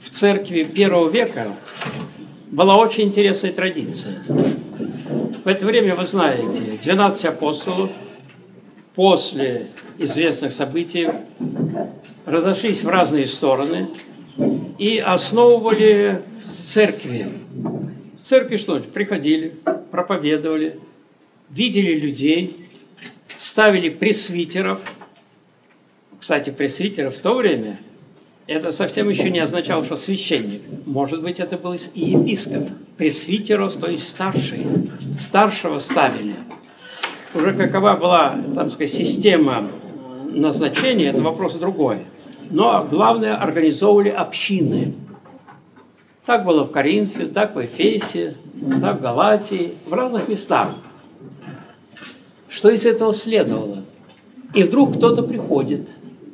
в церкви первого века была очень интересная традиция. В это время, вы знаете, 12 апостолов после известных событий разошлись в разные стороны и основывали церкви. В церкви что-нибудь приходили, проповедовали, видели людей, ставили пресвитеров. Кстати, пресвитер в то время это совсем еще не означало, что священник. Может быть, это был и епископ. Пресвитерос, то есть старший. Старшего ставили. Уже какова была, там сказать, система назначения, это вопрос другой. Но главное, организовывали общины. Так было в Коринфе, так в Эфесе, так в Галатии, в разных местах. Что из этого следовало? И вдруг кто-то приходит,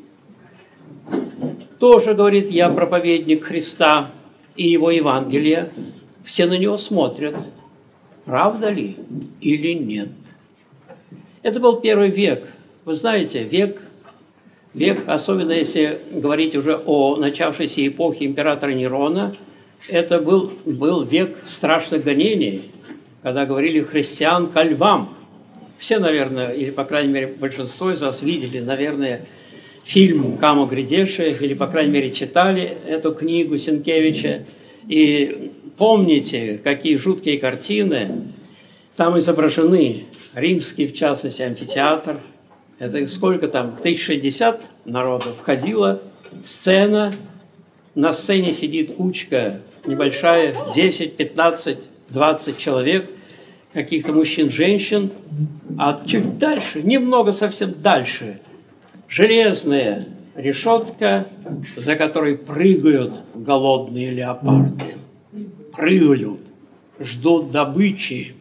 тоже говорит: я проповедник Христа и Его Евангелия. Все на него смотрят, правда ли или нет. Это был первый век. Вы знаете, век, особенно если говорить уже о начавшейся эпохе императора Нерона, это был век страшных гонений, когда говорили христиан ко львам. Все, наверное, или, по крайней мере, большинство из вас видели, наверное, фильм «Камо грядеши», или, по крайней мере, читали эту книгу Сенкевича, и помните, какие жуткие картины там изображены. Римский, в частности, амфитеатр. Это сколько там? 1060 народов входило. Сцена. На сцене сидит кучка небольшая, 10, 15, 20 человек, каких-то мужчин, женщин. А чуть дальше, немного совсем дальше, железная решетка, за которой прыгают голодные леопарды. Прыгают, ждут добычи.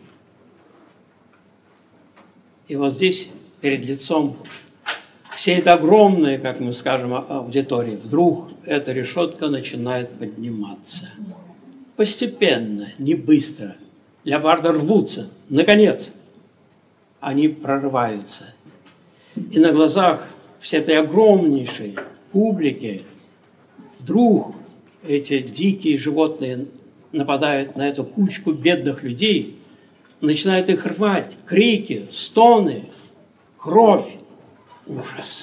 И вот здесь, перед лицом всей этой огромной, как мы скажем, аудитории, вдруг эта решетка начинает подниматься. Постепенно, не быстро. Леопарды рвутся. Наконец, они прорываются. И на глазах всей этой огромнейшей публики вдруг эти дикие животные нападают на эту кучку бедных людей, начинают их рвать, крики, стоны, кровь, ужас.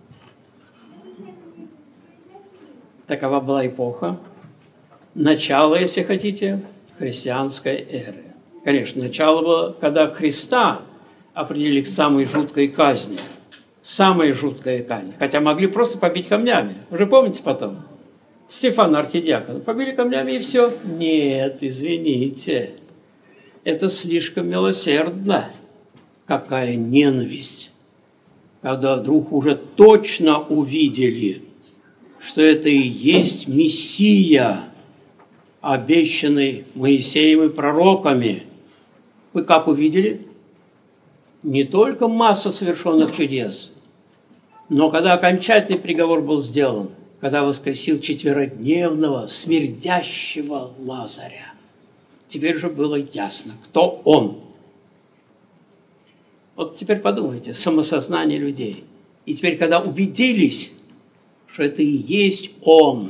Такова была эпоха, начало, если хотите, христианской эры. Конечно, начало было, когда Христа определили к самой жуткой казни. Самая жуткая казнь. Хотя могли просто побить камнями. Вы же помните потом? Стефана Архидиакона побили камнями и все. Нет, извините. Это слишком милосердно. Какая ненависть. Когда вдруг уже точно увидели, что это и есть Мессия, обещанный Моисеем и пророками. Вы как увидели? Не только масса совершенных чудес, но когда окончательный приговор был сделан, когда воскресил четверодневного, смердящего Лазаря. Теперь же было ясно, кто он. Вот теперь подумайте, самосознание людей. И теперь, когда убедились, что это и есть он,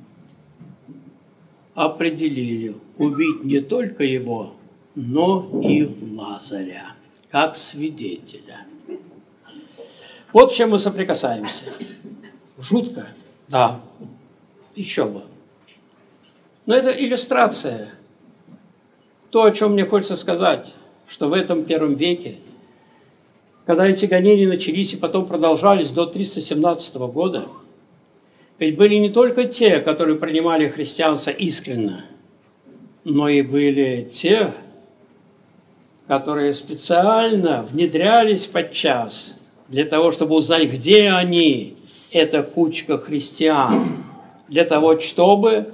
определили убить не только его, но и Лазаря, как свидетеля. Вот с чем мы соприкасаемся. Жутко, да, еще бы. Но это иллюстрация. То, о чем мне хочется сказать, что в этом первом веке, когда эти гонения начались и потом продолжались до 317 года, ведь были не только те, которые принимали христианство искренно, но и были те, которые специально внедрялись подчас для того, чтобы узнать, где они, эта кучка христиан, для того, чтобы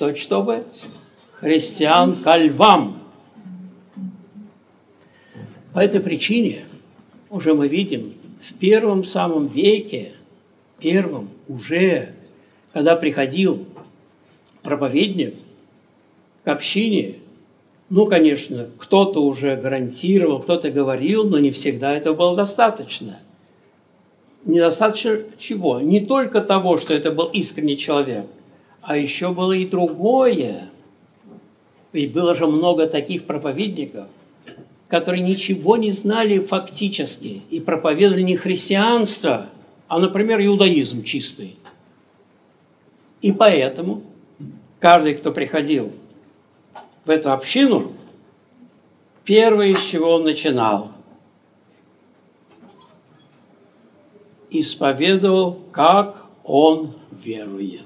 христиан ко львам. По этой причине уже мы видим в первом самом веке, уже, когда приходил проповедник к общине, ну, конечно, кто-то уже гарантировал, кто-то говорил, но не всегда этого было достаточно. Недостаточно чего? Не только того, что это был искренний человек, А еще было и другое. Ведь было же много таких проповедников, которые ничего не знали фактически и проповедовали не христианство, а, например, иудаизм чистый. И поэтому каждый, кто приходил в эту общину, первое, с чего он начинал, исповедовал, как он верует.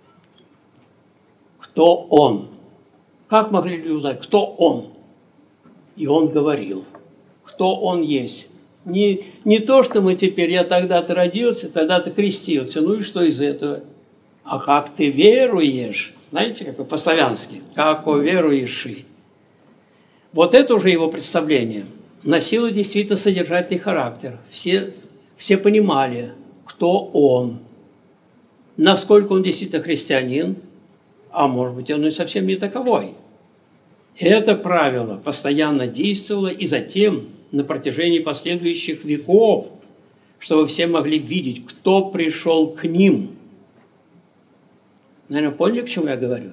Кто он? Как могли люди узнать, кто он? И он говорил, кто он есть. Не то, что мы теперь, я тогда-то родился, тогда-то крестился, ну и что из этого? А как ты веруешь? Знаете, как по-славянски, как верующий. Вот это уже его представление носило действительно содержательный характер. Все понимали, кто он, насколько он действительно христианин, а может быть, он и совсем не таковой. Это правило постоянно действовало и затем на протяжении последующих веков, чтобы все могли видеть, кто пришел к ним. Наверное, поняли, к чему я говорю?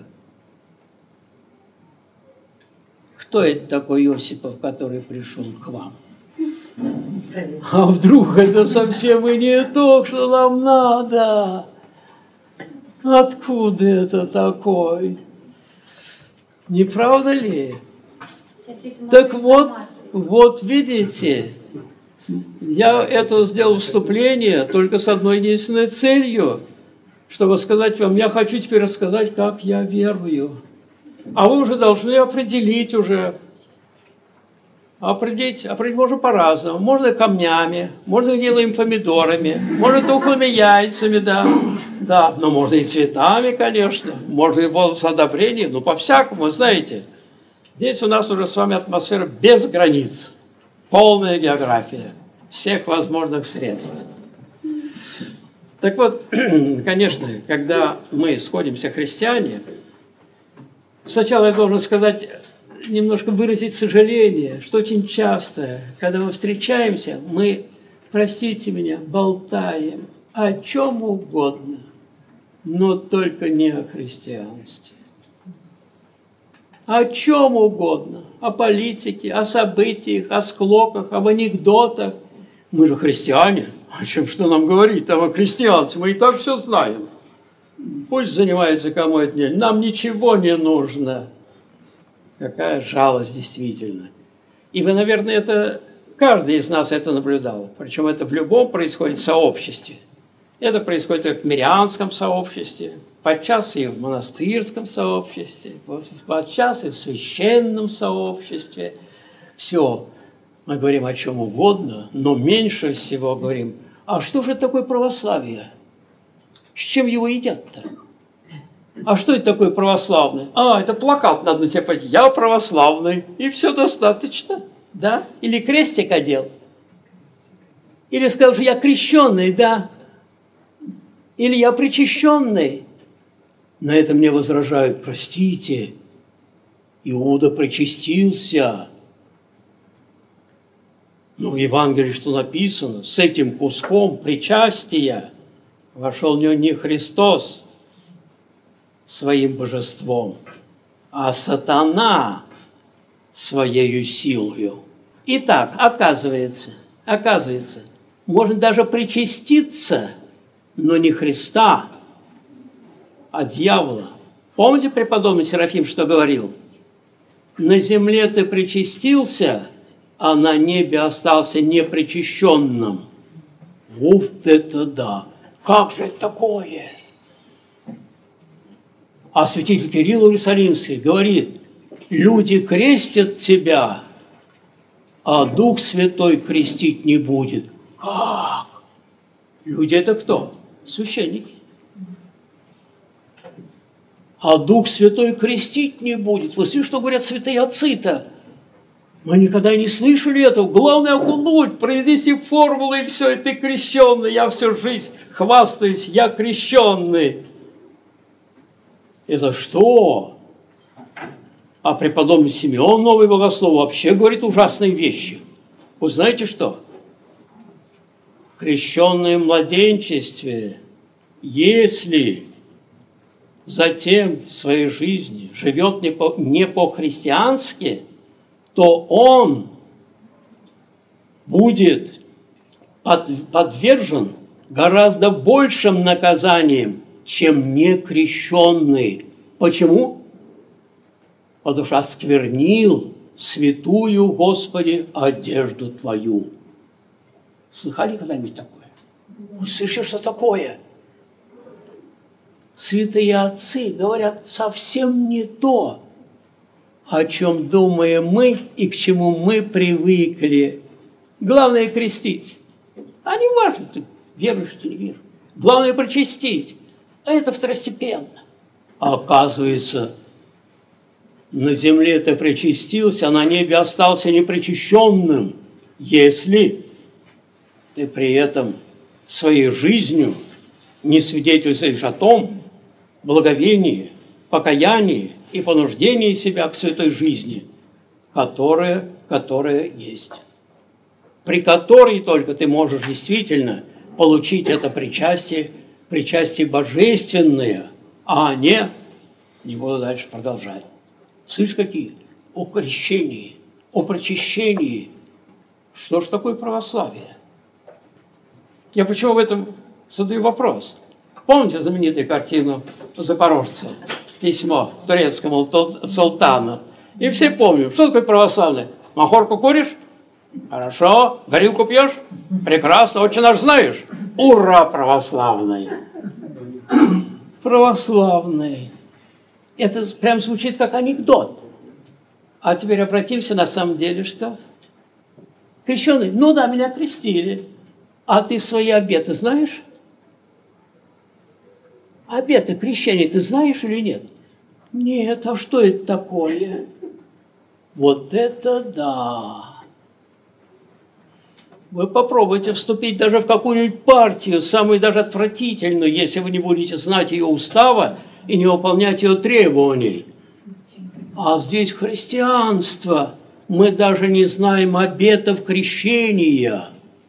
Кто это такой Иосипов, который пришел к вам? А вдруг это совсем и не то, что нам надо? Откуда это такой? Не правда ли? Так вот видите, я это сделал вступление только с одной единственной целью, чтобы сказать вам, я хочу теперь рассказать, как я верую. А вы уже должны определить уже. Определить можно по-разному. Можно камнями, можно гнилыми помидорами, можно тухлыми яйцами, да, но можно и цветами, конечно, можно и волосоодобрением, по-всякому, знаете. Здесь у нас уже с вами атмосфера без границ, полная география всех возможных средств. Так вот, конечно, когда мы сходимся христиане, сначала я должен сказать, немножко выразить сожаление, что очень часто, когда мы встречаемся, мы, простите меня, болтаем о чем угодно, но только не о христианстве. О чем угодно, о политике, о событиях, о склоках, об анекдотах. Мы же христиане, о чем что нам говорить там о христианстве, мы и так все знаем. Пусть занимается кому это не, нам ничего не нужно. Какая жалость действительно. И вы, наверное, каждый из нас это наблюдал. Причем это в любом происходит сообществе. Это происходит и в мирянском сообществе, подчас и в монастырском сообществе, подчас и в священном сообществе. Все. Мы говорим о чем угодно, но меньше всего говорим, а что же такое православие? С чем его едят-то? А что это такое православный? Это плакат надо на себя пойти. Я православный. И все достаточно. Да? Или крестик одел. Или сказал, что я крещенный, да. Или я причащенный. На это мне возражают, простите, Иуда причастился. Но в Евангелии что написано? С этим куском причастия вошел в него не Христос своим божеством, а сатана своею силою. Итак, оказывается, можно даже причаститься, но не Христа, а дьявола. Помните, преподобный Серафим что говорил? На земле ты причастился, а на небе остался непричащенным. Вот это да! Как же это такое? А святитель Кирилл Иерусалимский говорит, люди крестят тебя, а Дух Святой крестить не будет. Как? Люди это кто? Священники. А Дух Святой крестить не будет. Вы слышите, что говорят святые отцы-то? Мы никогда не слышали этого. Главное окунуть, произнести формулы, и все, и ты крещенный. Я всю жизнь хвастаюсь, я крещенный. Это что? А преподобный Симеон, новый богослов, вообще говорит ужасные вещи. Вы знаете что? Крещенные в младенчестве, если затем в своей жизни живет не по-христиански, то он будет подвержен гораздо большим наказаниям, чем некрещенный. Почему? Потому что осквернил святую, Господи, одежду Твою. Слыхали когда-нибудь такое? Вы слышите, что такое? Святые отцы говорят совсем не то, о чем думаем мы и к чему мы привыкли. Главное – крестить. А не важно, ты веруешь, ты не веруешь. Главное – причастить. А это второстепенно. А оказывается, на земле ты причастился, а на небе остался непричащенным, если ты при этом своей жизнью не свидетельствуешь о том благовении, покаянии и понуждении себя к святой жизни, которая есть. При которой только ты можешь действительно получить это причастие божественное, а не буду дальше продолжать. Слышь, какие? О крещении, о прочищении. Что ж такое православие? Я почему в этом задаю вопрос? Помните знаменитую картину запорожца? Письмо турецкому султану. И все помним, что такое православное. Махорку куришь? Хорошо. Горилку пьешь? Прекрасно. Очень наш знаешь. Ура, православный! Православный. Это прям звучит как анекдот. А теперь обратимся на самом деле, что? Крещеный? Ну да, меня крестили. А ты свои обеты знаешь? Обеты крещения ты знаешь или нет? Нет, а что это такое? Вот это да! Вы попробуйте вступить даже в какую-нибудь партию, самую даже отвратительную, если вы не будете знать ее устава и не выполнять ее требований. А здесь христианство. Мы даже не знаем обетов крещения.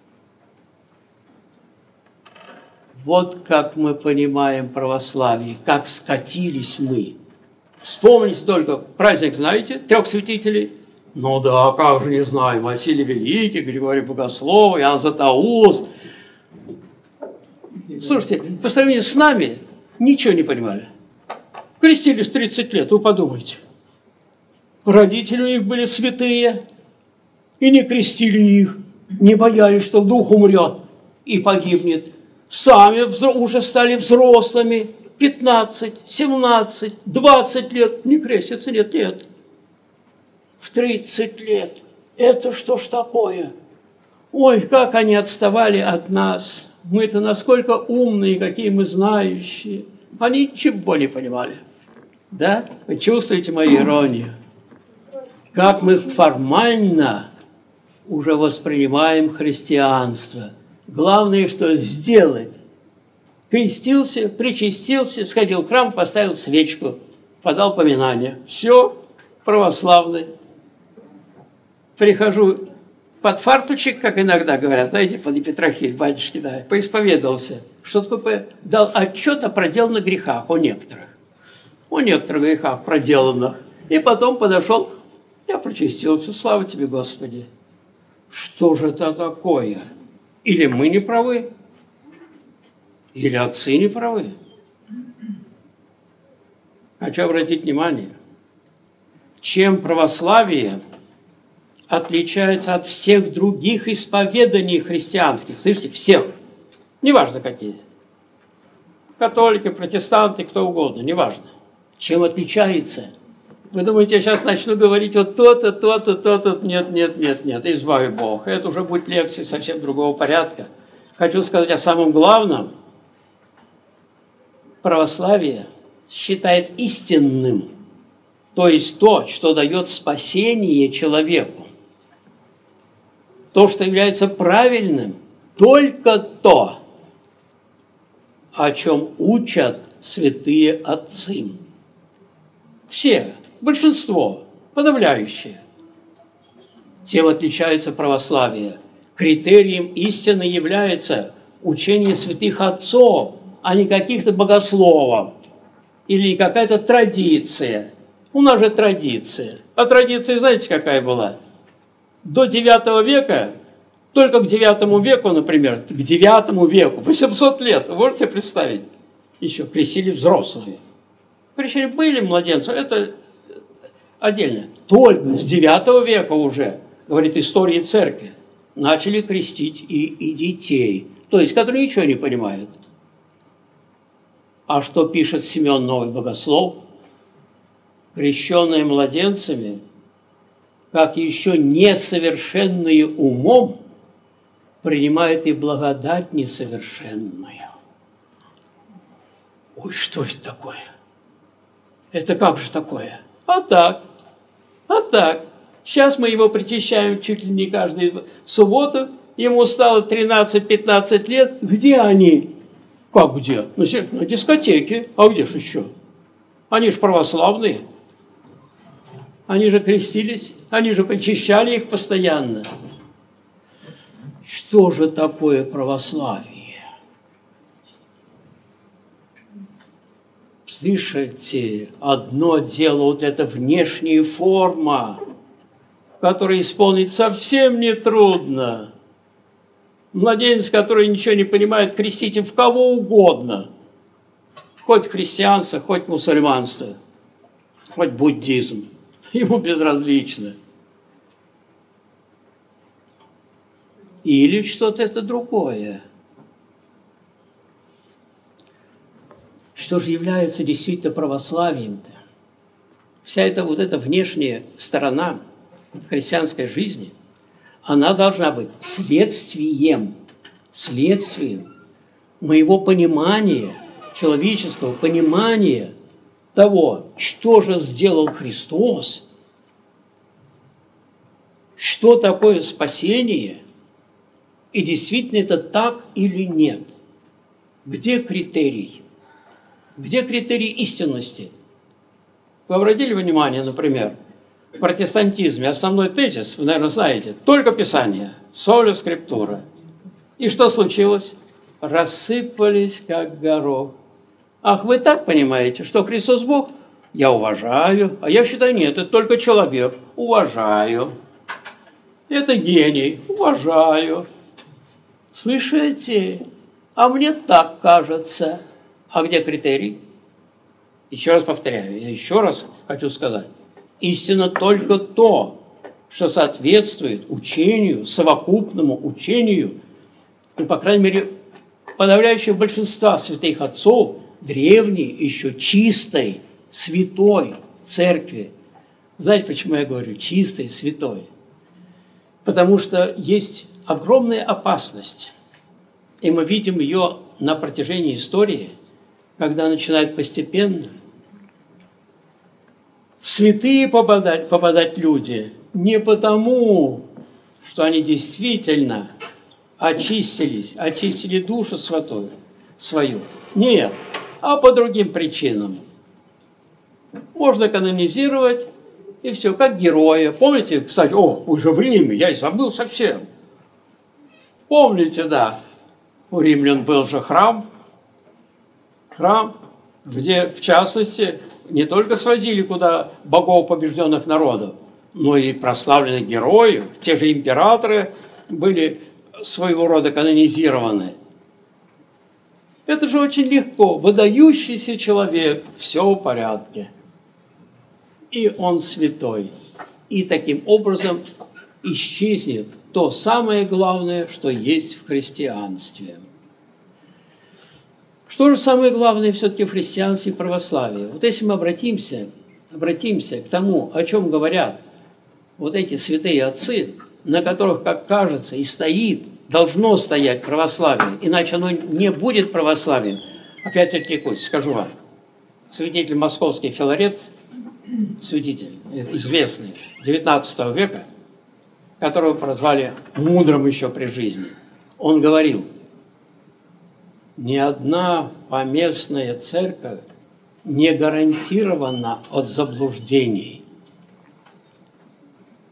Вот как мы понимаем православие, как скатились мы. Вспомните только, праздник знаете, 3 святителей? Ну да, как же не знаем, Василий Великий, Григорий Богослов, Иоанн Златоуст. Слушайте, по сравнению с нами ничего не понимали. Крестились 30 лет, вы подумайте. Родители у них были святые, и не крестили их, не боялись, что дух умрет и погибнет. Сами уже стали взрослыми, 15, 17, 20 лет, не крестятся, нет. В 30 лет. Это что ж такое? Ой, как они отставали от нас. Мы-то насколько умные, какие мы знающие. Они ничего не понимали. Да? Вы чувствуете мою иронию? Как мы формально уже воспринимаем христианство. Главное, что сделать. Крестился, причастился, сходил в храм, поставил свечку, подал поминание. Все, православный. Прихожу под фартучек, как иногда говорят, знаете, под Петрохиль, батюшки, да, поисповедовался. Что такое? Дал отчет о проделанных грехах, о некоторых грехах проделанных. И потом подошел, я причастился, слава тебе, Господи. Что же это такое? Или мы не правы, или отцы не правы. Хочу обратить внимание, чем православие отличается от всех других исповеданий христианских. Слышите, всех. Неважно какие. Католики, протестанты, кто угодно, неважно. Чем отличается? Вы думаете, я сейчас начну говорить вот то-то, то-то, то-то. Нет, избави Бог. Это уже будет лекция совсем другого порядка. Хочу сказать о самом главном. Православие считает истинным, то есть то, что дает спасение человеку. То, что является правильным, только то, о чем учат святые отцы. Все, большинство, подавляющее. Тем отличается православие. Критерием истины является учение святых отцов, а не каких-то богословов. или какая-то традиция. У нас же традиция. А традиция, знаете, какая была? До 9 века, только к 9 веку, например, к 9 веку, 800 лет, вы можете представить, еще крестили взрослые. Крещения были младенцы, это отдельно. Только с 9 века уже, говорит история церкви, начали крестить и детей, то есть, которые ничего не понимают. А что пишет Симеон Новый Богослов? Крещенные младенцами, как еще несовершенные умом, принимают и благодать несовершенную. Ой, что это такое? Это как же такое? А так. Сейчас мы его причащаем чуть ли не каждую субботу. Ему стало 13-15 лет. Где они? Как где? На дискотеке. А где же еще? Они же православные. Они же крестились. Они же причащали их постоянно. Что же такое православие? Слышите, одно дело вот эта внешняя форма, которую исполнить совсем не трудно. Младенец, который ничего не понимает, крестите в кого угодно. Хоть христианство, хоть мусульманство, хоть буддизм. Ему безразлично. Или что-то это другое. Что же является действительно православием-то? Вся эта вот эта внешняя сторона христианской жизни, она должна быть следствием моего понимания, человеческого понимания того, что же сделал Христос, что такое спасение, и действительно это так или нет. Где критерий? Где критерий истинности? Вы обратили внимание, например, в протестантизме основной тезис, вы, наверное, знаете, только Писание, соля скриптура. И что случилось? Рассыпались, как горох. Ах, вы так понимаете, что Христос Бог? Я уважаю, а я считаю, нет, это только человек. Уважаю. Это гений. Уважаю. Слышите? А мне так кажется. А где критерий? Еще раз повторяю, я еще раз хочу сказать. Истина только то, что соответствует учению, совокупному учению, и, по крайней мере, подавляющего большинства святых отцов, древней, еще чистой, святой церкви. Знаете, почему я говорю чистой, святой? Потому что есть огромная опасность, и мы видим ее на протяжении истории, когда начинают постепенно в святые попадать люди не потому, что они действительно очистили душу свою. Нет, а по другим причинам. Можно канонизировать, и все, как героя. Помните, кстати, уже в Риме, я и забыл совсем. Помните, да, у римлян был же храм, где, в частности, не только свозили куда богов побежденных народов, но и прославленных героев, те же императоры были своего рода канонизированы. Это же очень легко. Выдающийся человек, все в порядке. И он святой. И таким образом исчезнет то самое главное, что есть в христианстве. Что же самое главное все-таки в христианстве и православии? Вот если мы обратимся к тому, о чем говорят вот эти святые отцы, на которых, как кажется, и стоит, должно стоять православие, иначе оно не будет православием. Опять-таки, скажу вам, святитель московский Филарет, святитель известный, 19 века, которого прозвали мудрым еще при жизни, он говорил: ни одна поместная церковь не гарантирована от заблуждений.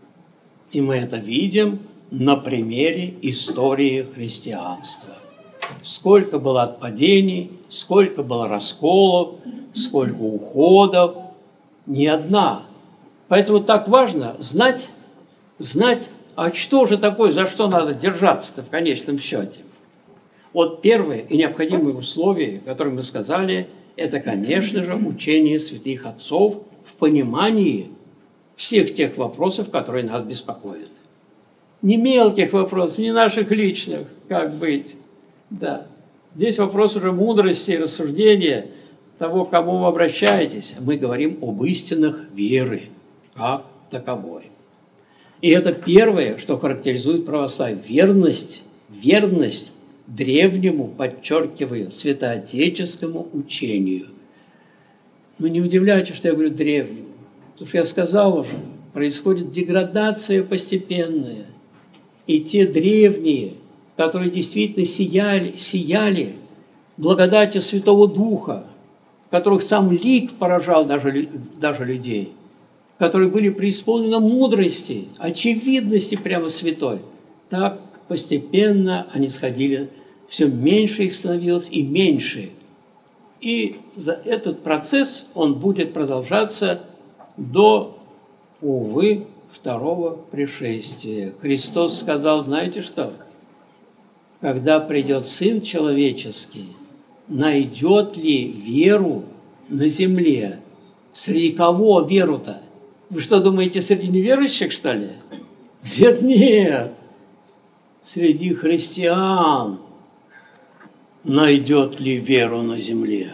И мы это видим на примере истории христианства. сколько было отпадений, сколько было расколов, сколько уходов. Ни одна. Поэтому так важно знать, а что же такое, за что надо держаться-то в конечном счете. Вот первое и необходимое условие, которое мы сказали, это, конечно же, учение святых отцов в понимании всех тех вопросов, которые нас беспокоят. Не мелких вопросов, не наших личных, как быть. Да. Здесь вопрос уже мудрости, рассуждения того, к кому вы обращаетесь. Мы говорим об истинах веры, как таковой. И это первое, что характеризует православие. Верность древнему, подчеркиваю, святоотеческому учению. Но не удивляйтесь, что я говорю древнему. Потому что я сказал уже, происходит деградация постепенная. И те древние, которые действительно сияли благодатью Святого Духа, которых сам лик поражал даже людей, которые были преисполнены мудрости, очевидности прямо святой, так постепенно они сходили, все меньше их становилось и меньше. И за этот процесс он будет продолжаться до, увы, второго пришествия. Христос сказал, знаете что? Когда придет Сын Человеческий, найдет ли веру на земле? Среди кого веру-то? Вы что, думаете, среди неверующих, что ли? Нет. Среди христиан найдет ли веру на земле?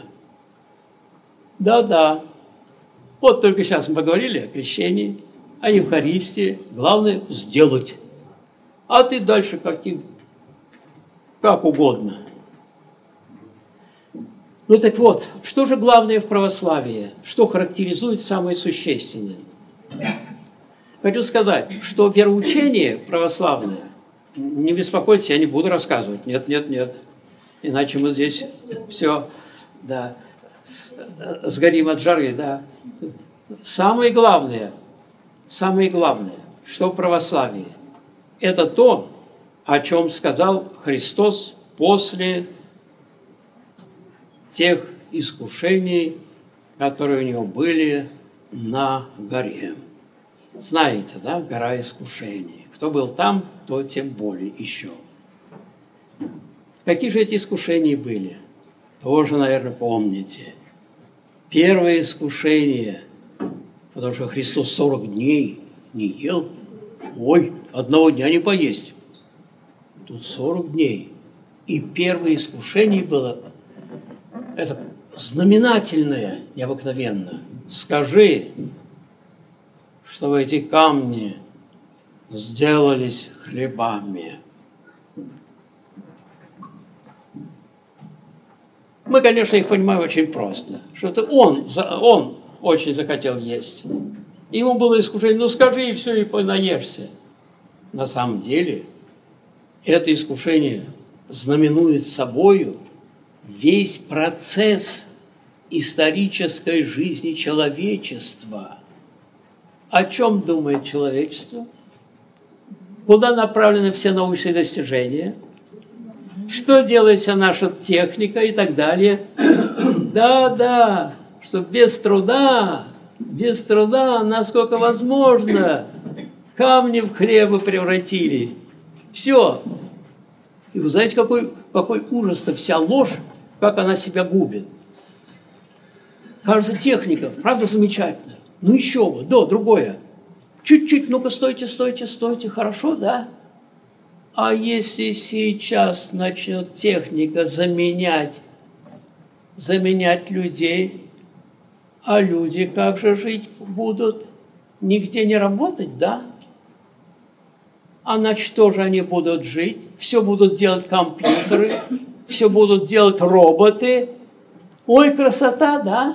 Да. Вот только сейчас мы поговорили о крещении, о Евхаристии. Главное – сделать. А ты дальше как угодно. Ну так вот, что же главное в православии? Что характеризует самое существенное? Хочу сказать, что вероучение православное, не беспокойтесь, я не буду рассказывать. Нет. Иначе мы здесь все, да, сгорим от жары, да. Самое главное, что в православии, это то, о чем сказал Христос после тех искушений, которые у него были на горе. Знаете, да, гора искушений. Кто был там, то тем более еще. Какие же эти искушения были? Тоже, наверное, помните. Первое искушение, потому что Христос 40 дней не ел. Ой, одного дня не поесть. Тут 40 дней. И первое искушение было, это знаменательное, необыкновенно. Скажи, что эти камни сделались хлебами. Мы, конечно, их понимаем очень просто. Что это он очень захотел есть. Ему было искушение, ну скажи, и все, и понаешься. На самом деле, это искушение знаменует собою весь процесс исторической жизни человечества. О чем думает человечество? Куда направлены все научные достижения? Что делает вся наша техника и так далее? Да, что без труда, насколько возможно, камни в хлебы превратили. Все. И вы знаете, какой ужас-то вся ложь, как она себя губит. Кажется, техника, правда, замечательная. Ну еще бы, другое. Чуть-чуть, ну-ка, стойте, хорошо, да? А если сейчас начнет техника заменять людей, а люди как же жить будут? Нигде не работать, да? А на что же они будут жить? Все будут делать компьютеры, все будут делать роботы. Ой, красота, да?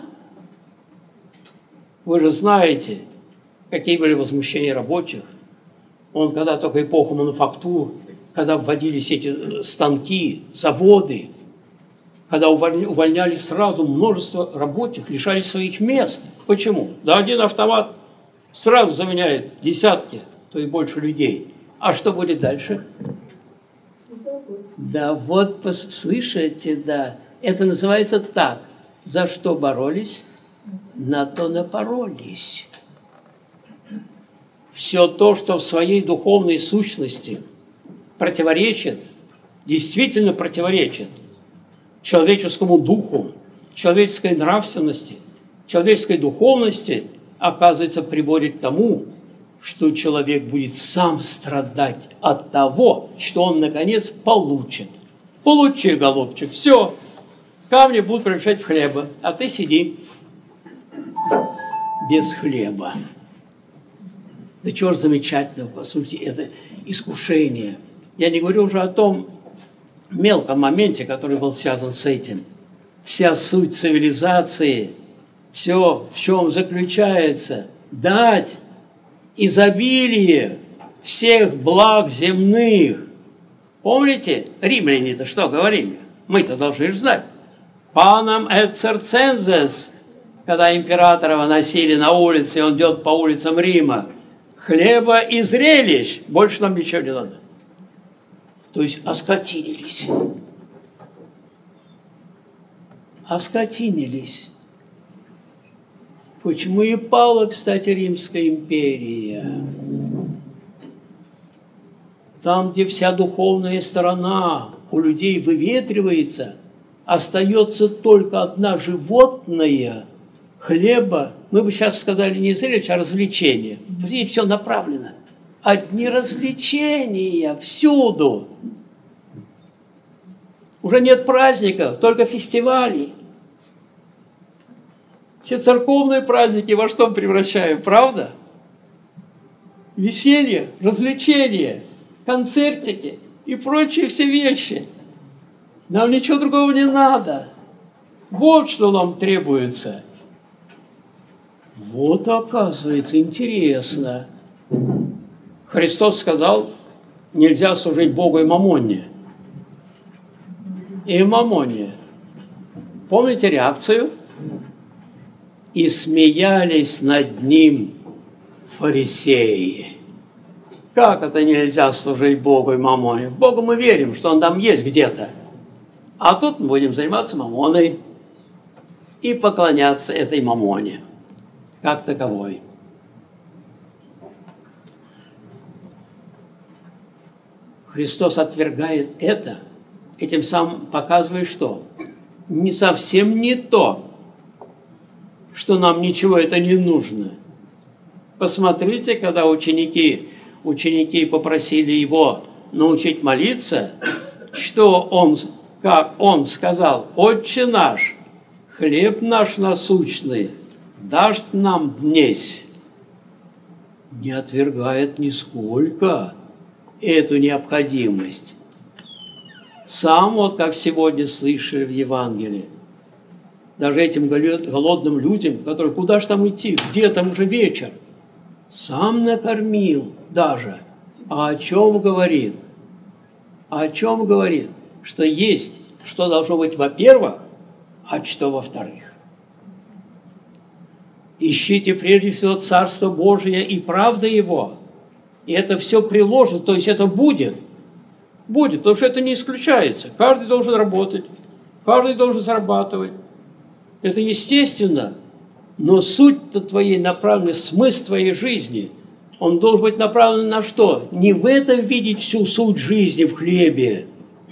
Вы же знаете, какие были возмущения рабочих. Когда только эпоху мануфактур, когда вводились эти станки, заводы, когда увольняли сразу множество рабочих, лишались своих мест. Почему? Да один автомат сразу заменяет десятки, то и больше людей. А что будет дальше? Да вот, слышите, да. Это называется так. За что боролись, на то напоролись. Все то, что в своей духовной сущности противоречит, действительно противоречит человеческому духу, человеческой нравственности, человеческой духовности, оказывается, приводит к тому, что человек будет сам страдать от того, что он, наконец, получит. Получи, голубчик, все. Камни будут превращать в хлеба, а ты сиди без хлеба. Да чего ж замечательного, по сути, это искушение. Я не говорю уже о том мелком моменте, который был связан с этим. Вся суть цивилизации, все, в чем заключается, дать изобилие всех благ земных. Помните, римляне-то что говорили? Мы-то должны знать. Панам et circenses, когда императора выносили на улице, и он идет по улицам Рима. Хлеба и зрелищ, больше нам ничего не надо. То есть оскотинились. Оскотинились. Почему и пала, кстати, Римская империя? Там, где вся духовная сторона у людей выветривается, остается только одна животная, хлеба, мы бы сейчас сказали не зрелищ, а развлечения. Здесь все направлено. Одни развлечения всюду. Уже нет праздников, только фестивалей. Все церковные праздники во что мы превращаем, правда? Веселье, развлечения, концертики и прочие все вещи. Нам ничего другого не надо. Вот что нам требуется. Вот, оказывается, интересно. Христос сказал, нельзя служить Богу и мамонне. И мамонне. Помните реакцию? И смеялись над ним фарисеи. Как это нельзя служить Богу и мамоне? В Бога мы верим, что Он там есть где-то. А тут мы будем заниматься мамоной и поклоняться этой мамоне как таковой. Христос отвергает это, этим самым показывает, что не совсем не то, что нам ничего это не нужно. Посмотрите, когда ученики попросили его научить молиться, как он сказал: «Отче наш, хлеб наш насущный, дашь нам днесь». Не отвергает нисколько эту необходимость. Сам, вот как сегодня слышали в Евангелии, даже этим голодным людям, которые куда ж там идти, где там уже вечер, сам накормил даже. А о чем говорит? О чем говорит? Что есть, что должно быть во-первых, а что во-вторых. Ищите прежде всего Царство Божие и правда Его. И это все приложено, то есть это будет. Будет, потому что это не исключается. Каждый должен работать, каждый должен зарабатывать. Это естественно. Но суть-то твоей направлена, смысл твоей жизни, он должен быть направлен на что? Не в этом видеть всю суть жизни в хлебе,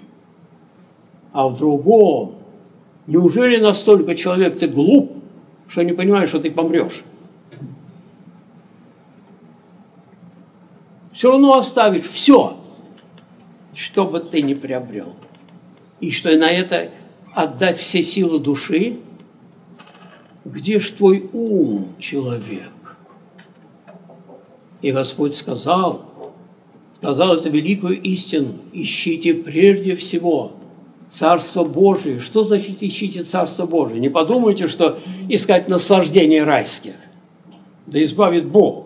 а в другом. Неужели настолько человек ты глуп, что не понимаешь, что ты помрешь? Все равно оставишь все, что бы ты ни приобрел. И что на это отдать все силы души? Где ж твой ум, человек? И Господь сказал эту великую истину: ищите прежде всего Царство Божие. Что значит ищите Царство Божие? Не подумайте, что искать наслаждений райских. Да избавит Бог.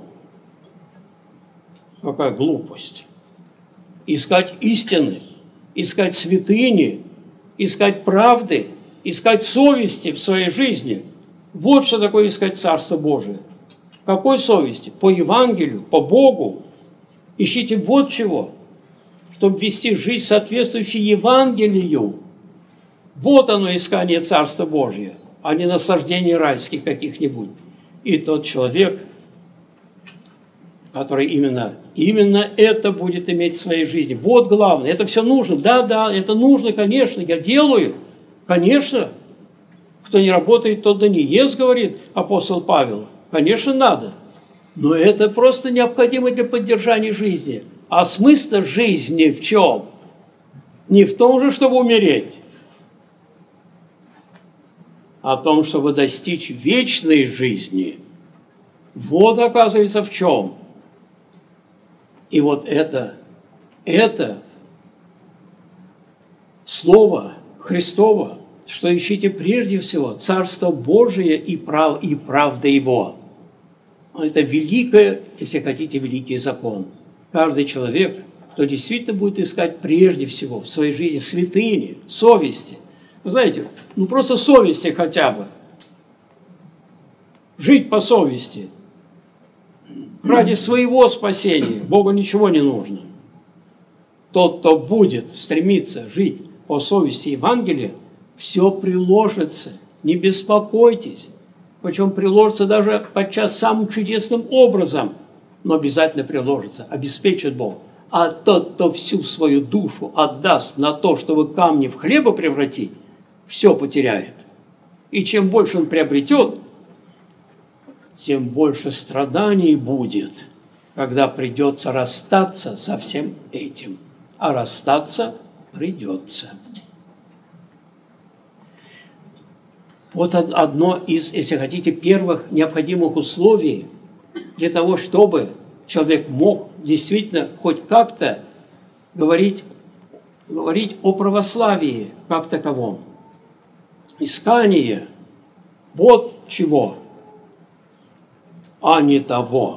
Какая глупость. Искать истины, искать святыни, искать правды, искать совести в своей жизни. Вот что такое искать Царство Божие. Какой совести? По Евангелию, по Богу. Ищите вот чего. чтобы вести жизнь, соответствующую Евангелию. Вот оно, искание Царства Божия, а не наслаждение райских каких-нибудь. И тот человек, который именно это будет иметь в своей жизни. Вот главное. Это все нужно. Да, это нужно, конечно. Я делаю. Конечно. Кто не работает, тот да не ест, говорит апостол Павел. Конечно, надо. Но это просто необходимо для поддержания жизни. А смысл жизни в чем? Не в том же, чтобы умереть, а в том, чтобы достичь вечной жизни. Вот, оказывается, в чем. И вот это Слово Христово, что ищите прежде всего Царство Божие и правда Его. Это великое, если хотите, великий закон. Каждый человек, кто действительно будет искать прежде всего в своей жизни святыни, совести. Вы знаете, просто совести хотя бы. Жить по совести. Ради своего спасения Богу ничего не нужно. Тот, кто будет стремиться жить по совести Евангелия, все приложится. Не беспокойтесь. Причем приложится даже подчас самым чудесным образом, но обязательно приложится, обеспечит Бог. А тот, кто всю свою душу отдаст на то, чтобы камни в хлеба превратить, все потеряет. И чем больше он приобретет, тем больше страданий будет, когда придется расстаться со всем этим. А расстаться придется. Вот одно из, если хотите, первых необходимых условий для того, чтобы человек мог действительно хоть как-то говорить о православии как таковом. Искание вот чего, а не того.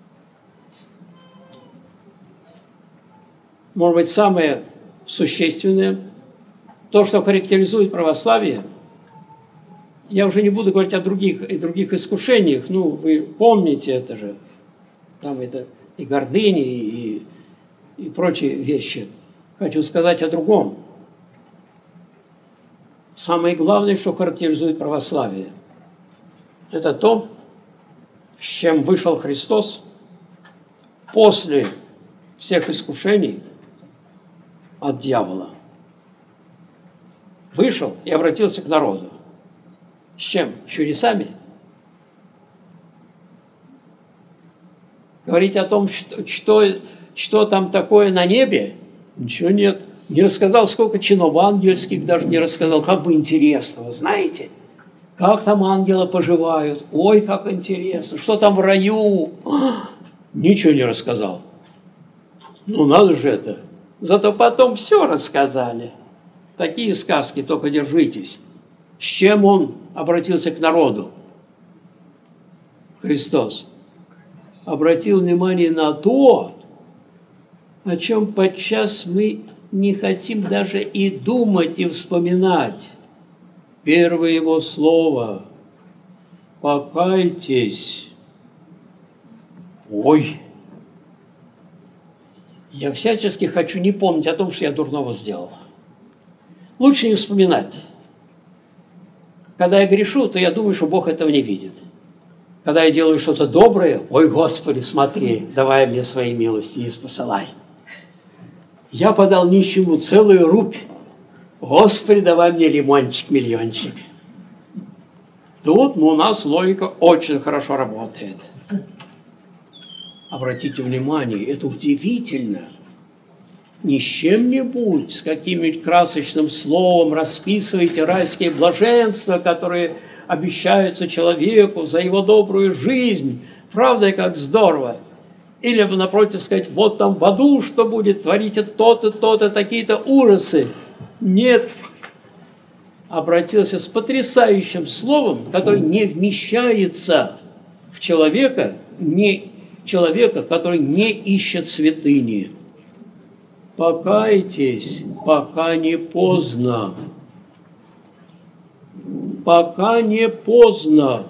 Может быть, самое существенное, то, что характеризует православие, я уже не буду говорить о других искушениях, вы помните это же, там это и гордыни, и прочие вещи. Хочу сказать о другом. Самое главное, что характеризует православие, это то, с чем вышел Христос после всех искушений от дьявола. Вышел и обратился к народу. С чем? С чудесами? Говорить о том, что там такое на небе? Ничего нет. Не рассказал, сколько чинов ангельских, даже не рассказал. Как бы интересно, вы знаете? Как там ангелы поживают? Ой, как интересно. Что там в раю? Ничего не рассказал. Надо же это. Зато потом все рассказали. Такие сказки, только держитесь. С чем он обратился к народу? Христос обратил внимание на то, о чем подчас мы не хотим даже и думать, и вспоминать. Первое его слово – покайтесь. Ой! Я всячески хочу не помнить о том, что я дурного сделал. Лучше не вспоминать. Когда я грешу, то я думаю, что Бог этого не видит. Когда я делаю что-то доброе, ой, Господи, смотри, давай мне свои милости и спосылай. Я подал нищему целую рубь. Господи, давай мне лимончик, миллиончик. Тут у нас логика очень хорошо работает. Обратите внимание, это удивительно. Не с чем-нибудь, с каким-нибудь красочным словом расписываете райские блаженства, которые обещаются человеку за его добрую жизнь. Правда, как здорово. Или, напротив, сказать, вот там в аду что будет, творите то-то, то-то, такие-то ужасы. Нет. Обратился с потрясающим словом, который не вмещается в человека, который не ищет святыни. Покайтесь, пока не поздно. Пока не поздно.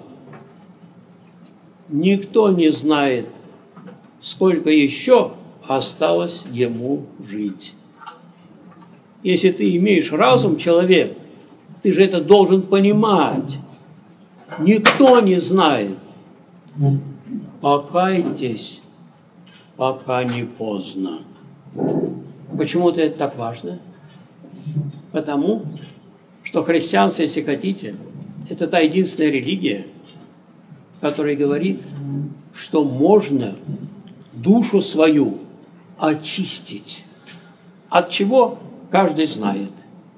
Никто не знает, сколько еще осталось ему жить. Если ты имеешь разум, человек, ты же это должен понимать. Никто не знает. Покайтесь, пока не поздно. Почему-то это так важно. Потому что христианство, если хотите, это та единственная религия, которая говорит, что можно душу свою очистить. От чего каждый знает.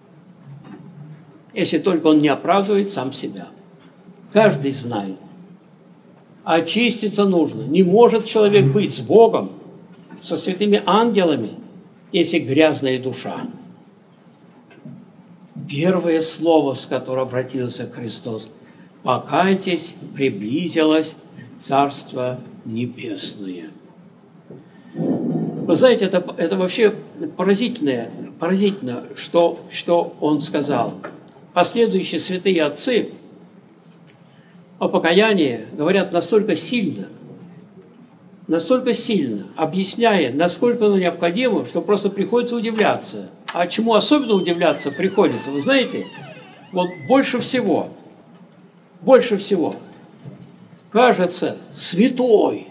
Если только он не оправдывает сам себя. Каждый знает. Очиститься нужно. Не может человек быть с Богом, со святыми ангелами, если грязная душа. Первое слово, с которым обратился Христос: «Покайтесь, приблизилось Царство Небесное». Вы знаете, это вообще поразительно, что Он сказал. Последующие святые отцы о покаянии говорят настолько сильно, объясняя, насколько оно необходимо, что просто приходится удивляться. А чему особенно удивляться приходится, вы знаете, вот больше всего, кажется, святой,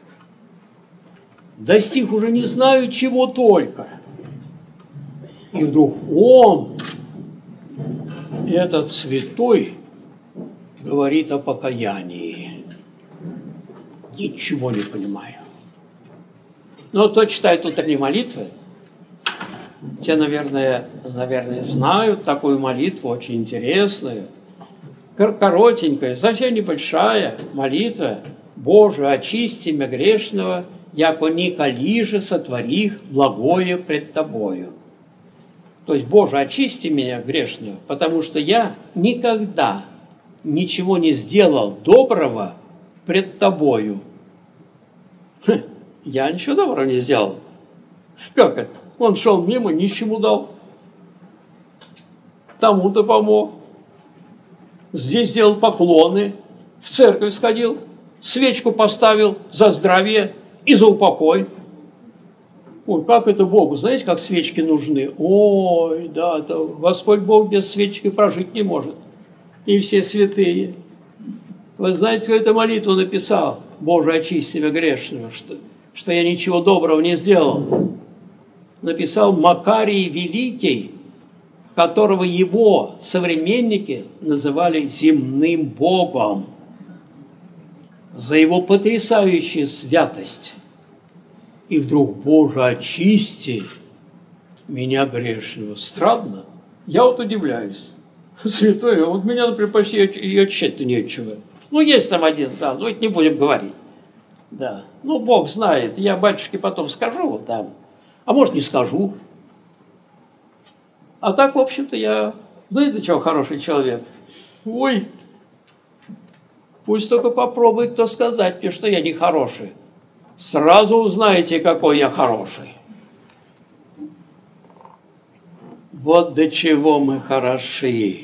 достиг уже не знаю чего только. И вдруг он, этот святой, говорит о покаянии. Ничего не понимаю. Но кто читает утренние молитвы, те, наверное, знают такую молитву, очень интересную, коротенькая, совсем небольшая молитва: «Боже, очисти меня грешного, яко николи же сотворих благое пред Тобою». То есть, Боже, очисти меня грешного, потому что я никогда ничего не сделал доброго пред Тобою. Я ничего доброго не сделал. Как это? Он шел мимо, ничему дал. Тому-то помог. Здесь сделал поклоны, в церковь сходил, свечку поставил за здравие и за упокой. Ой, как это Богу, знаете, как свечки нужны? Ой, да, это Господь Бог без свечки прожить не может. И все святые. Вы знаете, кто эту молитву написал? «Боже, очисти меня грешного», что я ничего доброго не сделал. Написал Макарий Великий, которого его современники называли земным Богом за его потрясающую святость. И вдруг: «Боже, очисти меня грешного». Странно. Я вот удивляюсь. Святой, вот меня, например, почти ее очищать-то нечего. Ну, есть там один, да, но это не будем говорить. Да. Ну, Бог знает, я батюшке потом скажу там, а может, не скажу. А так, в общем-то, я, знаете, что, хороший человек? Ой, пусть только попробует кто сказать мне, что я не хороший. Сразу узнаете, какой я хороший. Вот до чего мы хороши.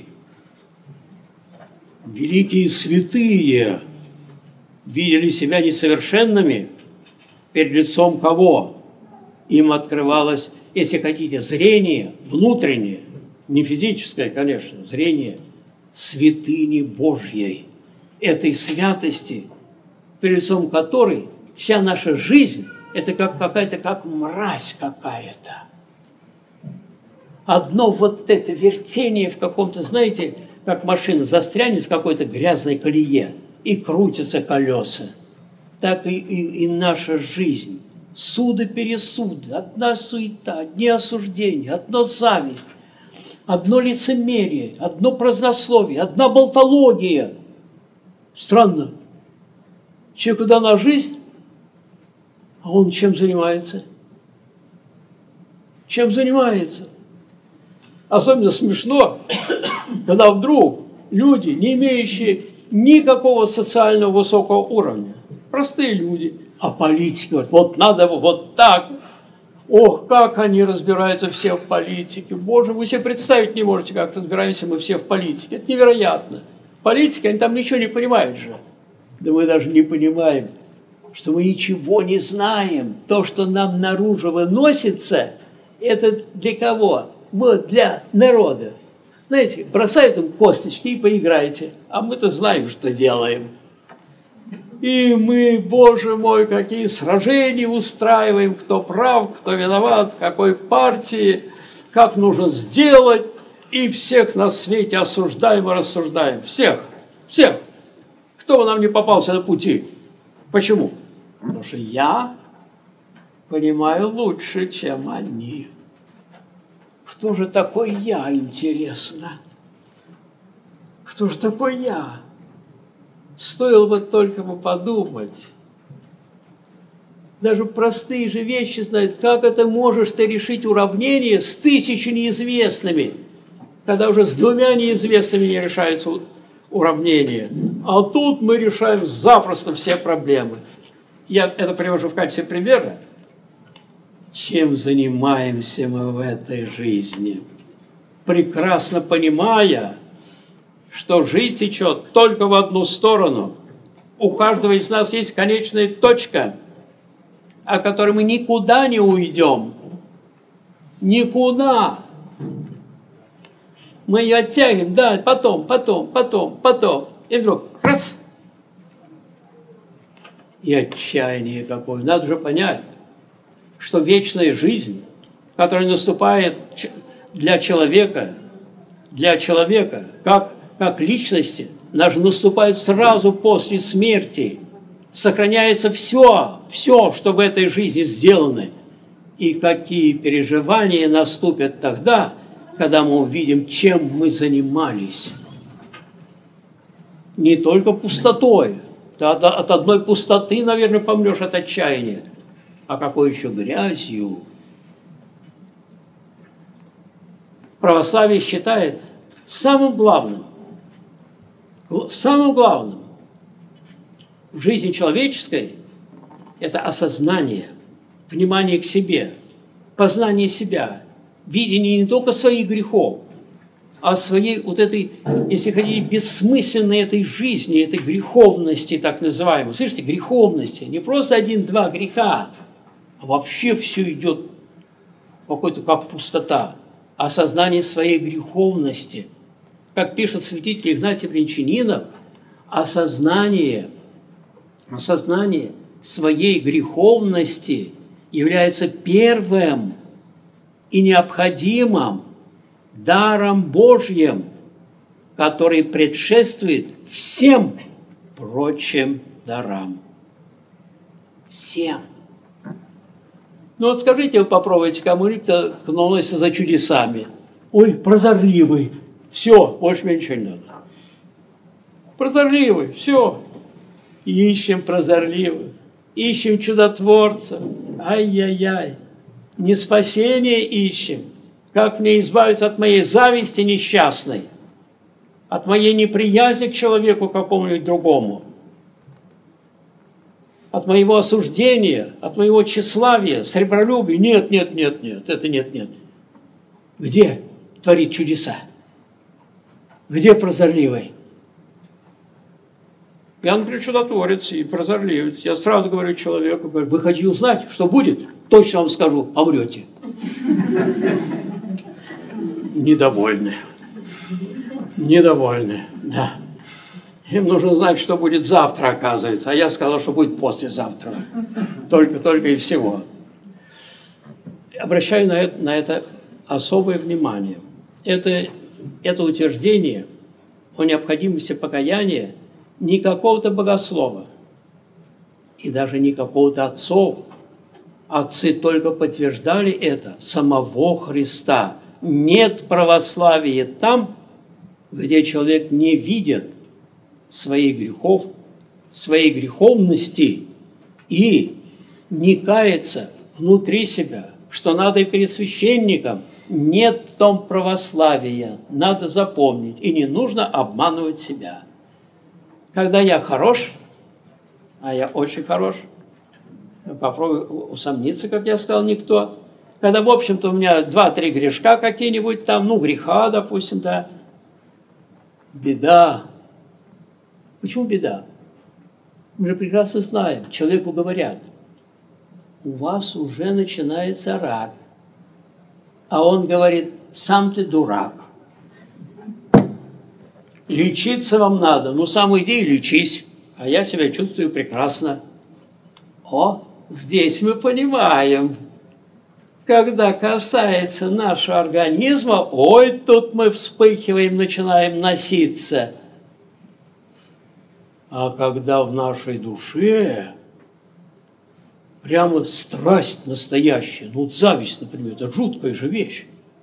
Великие святые видели себя несовершенными, перед лицом кого? Им открывалось, если хотите, зрение внутреннее, не физическое, конечно, зрение святыни Божьей, этой святости, перед лицом которой вся наша жизнь – это как какая-то, как мразь какая-то. Одно вот это вертение в каком-то, знаете, как машина застрянет в какой-то грязной колее, и крутятся колеса. Так и наша жизнь. Суды-пересуды, одна суета, одни осуждения, одно зависть, одно лицемерие, одно празднословие, одна болтология. Странно. Человеку дана жизнь, а он чем занимается? Чем занимается? Особенно смешно, когда вдруг люди, не имеющие никакого социального высокого уровня, простые люди, а политики говорят: вот надо вот так. Ох, как они разбираются все в политике. Боже, вы себе представить не можете, как разбираемся мы все в политике. Это невероятно. Политики, они там ничего не понимают же. Да мы даже не понимаем, что мы ничего не знаем. То, что нам наружу выносится, это для кого? вот для народа. Знаете, бросают им косточки и поиграйте. А мы-то знаем, что делаем. И мы, Боже мой, какие сражения устраиваем, кто прав, кто виноват, какой партии, как нужно сделать. И всех на свете осуждаем и рассуждаем. Всех, всех. Кто нам не попался на пути. Почему? Потому что я понимаю лучше, чем они. Кто же такой я, интересно? Кто же такой я? Стоило бы только подумать. Даже простые же вещи знают, как это можешь ты решить уравнение с 1000 неизвестными, когда уже с 2 неизвестными не решаются уравнения. А тут мы решаем запросто все проблемы. Я это привожу в качестве примера. Чем занимаемся мы в этой жизни? Прекрасно понимая, что жизнь течет только в одну сторону. У каждого из нас есть конечная точка, о которой мы никуда не уйдем. Никуда. Мы ее оттягиваем, да, потом. И вдруг раз. И отчаяние какое. Надо же понять, что вечная жизнь, которая наступает для человека, как личности, даже наступает сразу после смерти. Сохраняется все, что в этой жизни сделано. И какие переживания наступят тогда, когда мы увидим, чем мы занимались. Не только пустотой. От одной пустоты, наверное, помрешь от отчаяния. А какой еще грязью. Православие считает самым главным в жизни человеческой – это осознание, внимание к себе, познание себя, видение не только своих грехов, а своей вот этой, если хотите, бессмысленной этой жизни, этой греховности так называемой. Слышите, греховности, не просто 1-2 греха, а вообще все идет какой-то как пустота, осознание своей греховности. Как пишет святитель Игнатий Брянчанинов, осознание своей греховности является первым и необходимым даром Божьим, который предшествует всем прочим дарам. Всем. Ну вот скажите, вы попробуйте, кому-нибудь носится за чудесами. Ой, прозорливый. Все, больше мне ничего не надо. Прозорливый, все. Ищем прозорливых, ищем чудотворца. Ай-яй-яй. Не спасение ищем. Как мне избавиться от моей зависти несчастной, от моей неприязни к человеку какому-нибудь другому, от моего осуждения, от моего тщеславия, сребролюбия. Нет, это нет. Где творит чудеса? Где прозорливый? Я, например, чудотворец и прозорливец. Я сразу говорю человеку, вы хотите узнать, что будет? Точно вам скажу, помрете. Недовольны, да. Им нужно знать, что будет завтра, оказывается. А я сказал, что будет послезавтра. Только и всего. Обращаю на это особое внимание. Это утверждение о необходимости покаяния не какого-то богослова и даже не какого-то отцов. Отцы только подтверждали это самого Христа. Нет православия там, где человек не видит своих грехов, своей греховности и не кается внутри себя, что надо и перед священником. Нет в том православия, надо запомнить, и не нужно обманывать себя. Когда я хорош, а я очень хорош, попробуй усомниться, как я сказал, никто. Когда, в общем-то, у меня 2-3 грешка какие-нибудь там, греха, допустим, да. Беда. Почему беда? Мы же прекрасно знаем, человеку говорят, у вас уже начинается рак. А он говорит: сам ты дурак. Лечиться вам надо. Ну, сам иди и лечись. А я себя чувствую прекрасно. О, здесь мы понимаем. Когда касается нашего организма, ой, тут мы вспыхиваем, начинаем носиться. А когда в нашей душе прямо страсть настоящая, ну вот зависть, например, это жуткая же вещь.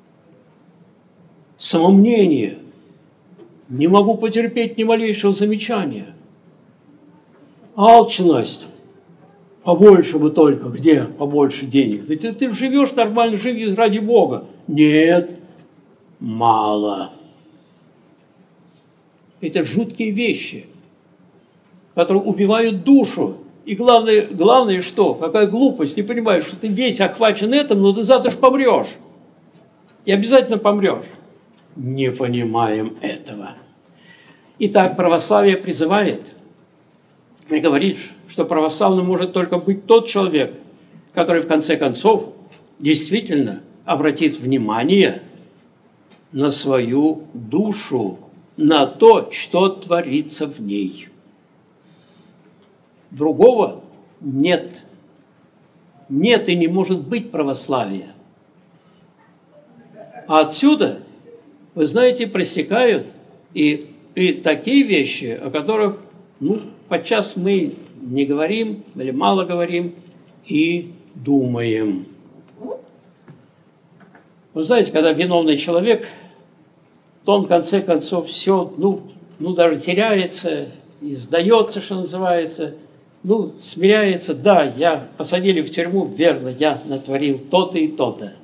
Самомнение. Не могу потерпеть ни малейшего замечания. Алчность. Побольше бы только, где побольше денег? Да ты живешь нормально, живи ради Бога. Нет, мало. Это жуткие вещи, которые убивают душу. И главное что? Какая глупость, не понимаешь, что ты весь охвачен этим, но ты завтра ж помрешь. И обязательно помрешь. Не понимаем этого. Итак, православие призывает и говорит, что православным может только быть тот человек, который в конце концов действительно обратит внимание на свою душу, на то, что творится в ней. Другого нет. Нет и не может быть православия. А отсюда, вы знаете, проистекают и такие вещи, о которых, подчас мы не говорим или мало говорим и думаем. Вы знаете, когда виновный человек, то он в конце концов все, даже теряется и сдается, что называется, смиряется. Да, я посадили в тюрьму, верно, я натворил то-то и то-то.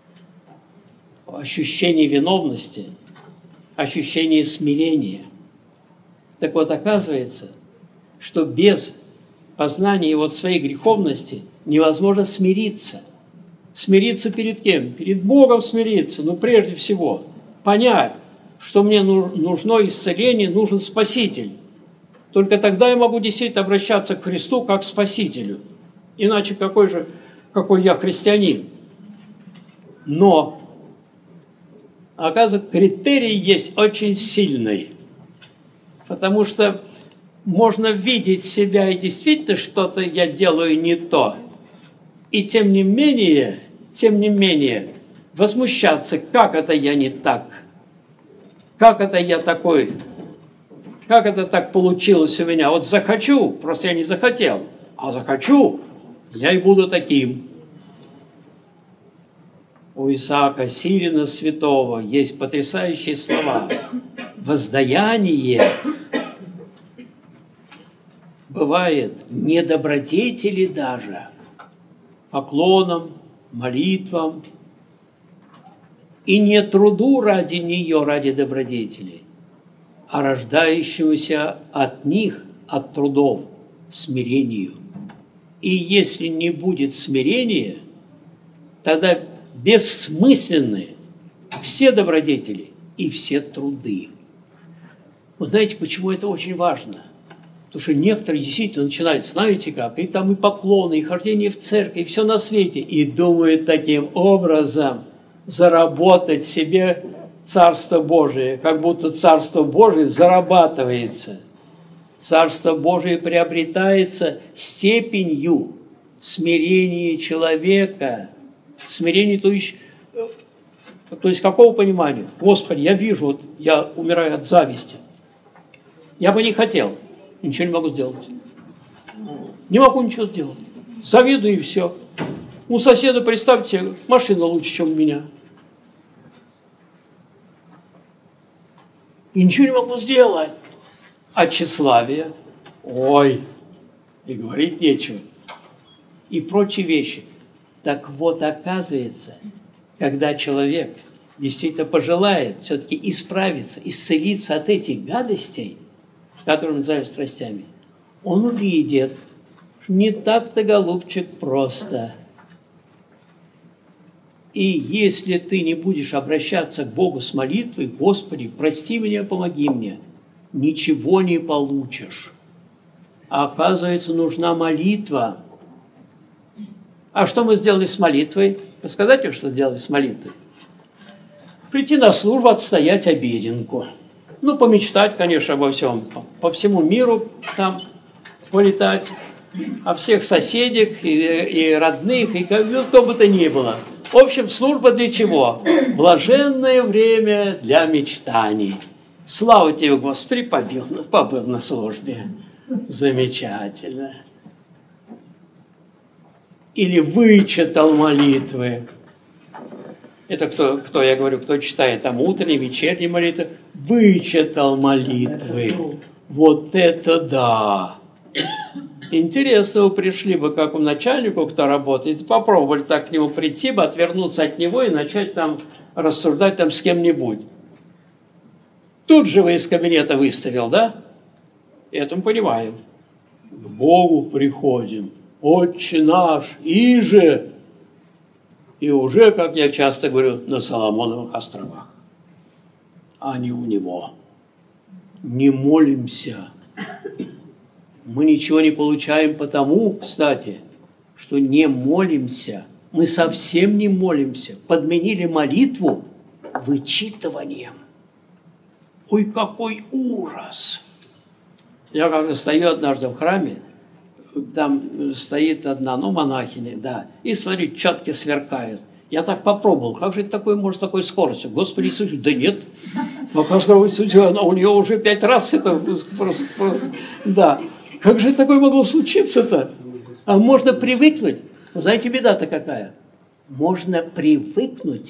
Ощущение виновности, ощущение смирения. Так вот, оказывается, что без познания своей греховности невозможно смириться. Смириться перед кем? Перед Богом смириться, но прежде всего понять, что мне нужно исцеление, нужен Спаситель. Только тогда я могу действительно обращаться к Христу как к Спасителю. Иначе какой я христианин? Но, оказывается, критерий есть очень сильный. Потому что можно видеть себя и действительно что-то я делаю не то. И тем не менее, возмущаться, как это я не так, как это я такой, как это так получилось у меня. Вот захочу, просто я не захотел, а захочу, я и буду таким. У Исаака Сирина святого есть потрясающие слова. Воздаяние бывает не добродетели даже, поклоном, молитвам, и не труду ради нее, ради добродетелей, а рождающемуся от них, от трудов, смирению. И если не будет смирения, тогда бессмысленны все добродетели и все труды. Вы знаете, почему это очень важно? Потому что некоторые действительно начинают, знаете как, и там и поклоны, и хождение в церковь, и все на свете, и думают таким образом заработать себе Царство Божие, как будто Царство Божие зарабатывается. Царство Божие приобретается степенью смирения человека. Смирение, то есть какого понимания? Господи, я вижу, я умираю от зависти. Я бы не хотел, ничего не могу сделать. Не могу ничего сделать. Завидую и все. У соседа, представьте, машина лучше, чем у меня. И ничего не могу сделать. А тщеславие, ой, и говорить нечего. И прочие вещи. Так вот, оказывается, когда человек действительно пожелает все-таки исправиться, исцелиться от этих гадостей, которые называем страстями, он увидит, что не так-то, голубчик, просто. И если ты не будешь обращаться к Богу с молитвой, Господи, прости меня, помоги мне, ничего не получишь. А оказывается, нужна молитва. А что мы сделали с молитвой? Рассказать вам, что сделали с молитвой? Прийти на службу, отстоять обеденку. Ну, помечтать, конечно, обо всем. По всему миру там полетать. О всех соседях и родных, и кто бы то ни было. В общем, служба для чего? Блаженное время для мечтаний. Слава тебе, Господи, побыл на службе. Замечательно. Или вычитал молитвы. Это кто, я говорю, кто читает там утренние, вечерние молитвы. Вычитал молитвы. Вот это да! Интересно, вы пришли бы к какому начальнику, кто работает, попробовали так к нему прийти бы, отвернуться от него и начать там рассуждать там с кем-нибудь. Тут же вы из кабинета выставил, да? Это мы понимаем. К Богу приходим. Отче наш, иже. И уже, как я часто говорю, на Соломоновых островах. А не у него. Не молимся. Мы ничего не получаем потому, кстати, что не молимся. Мы совсем не молимся. Подменили молитву вычитыванием. Ой, какой ужас! Я как-то стою однажды в храме, там стоит одна, монахиня, да, и, смотри, четки сверкают. Я так попробовал, как же это такое, может, такой скоростью? Господи Иисусе, да нет. У нее уже 5 раз это просто, да. Как же такое могло случиться-то? А можно привыкнуть. Вы знаете, беда-то какая? Можно привыкнуть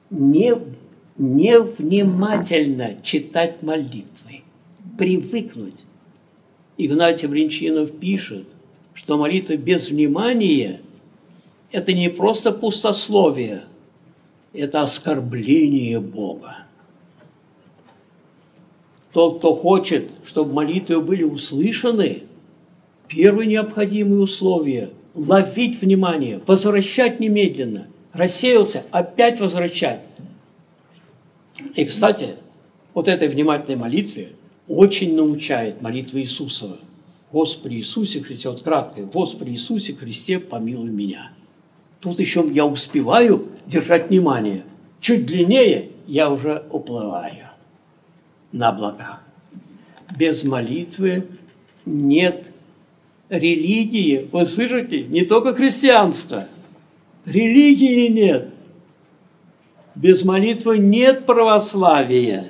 невнимательно читать молитвы. Привыкнуть. Игнатий Бринчинов пишет, что молитва без внимания – это не просто пустословие, это оскорбление Бога. Тот, кто хочет, чтобы молитвы были услышаны, первое необходимое условие – ловить внимание, возвращать немедленно. Рассеялся, опять возвращать. И, кстати, вот этой внимательной молитве очень научает молитва Иисусова. Господи Иисусе Христе, вот краткое, Господи Иисусе Христе, помилуй меня. Тут еще я успеваю держать внимание. Чуть длиннее я уже уплываю на облаках. Без молитвы нет религии. Вы слышите? Не только христианства. Религии нет. Без молитвы нет православия.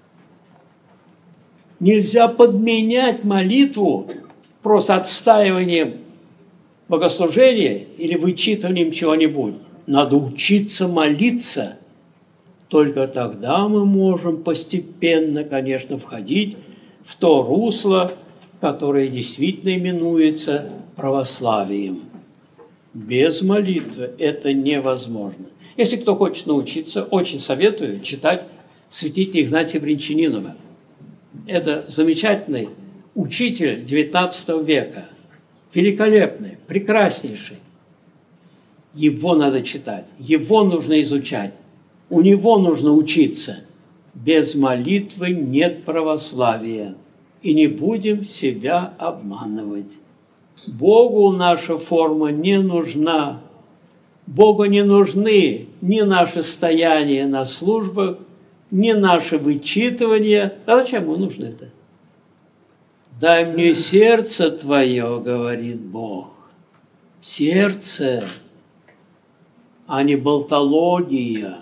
Нельзя подменять молитву просто отстаиванием богослужения или вычитыванием чего-нибудь. Надо учиться молиться. Только тогда мы можем постепенно, конечно, входить в то русло, которое действительно именуется православием. Без молитвы это невозможно. Если кто хочет научиться, очень советую читать святителя Игнатия Бринчанинова. Это замечательный учитель XIX века, великолепный, прекраснейший. Его надо читать, его нужно изучать, у него нужно учиться. Без молитвы нет православия, и не будем себя обманывать. Богу наша форма не нужна. Богу не нужны ни наше стояние на службах, ни наше вычитывание. А зачем ему нужно это? «Дай мне сердце твое, — говорит Бог, — сердце, а не болтология,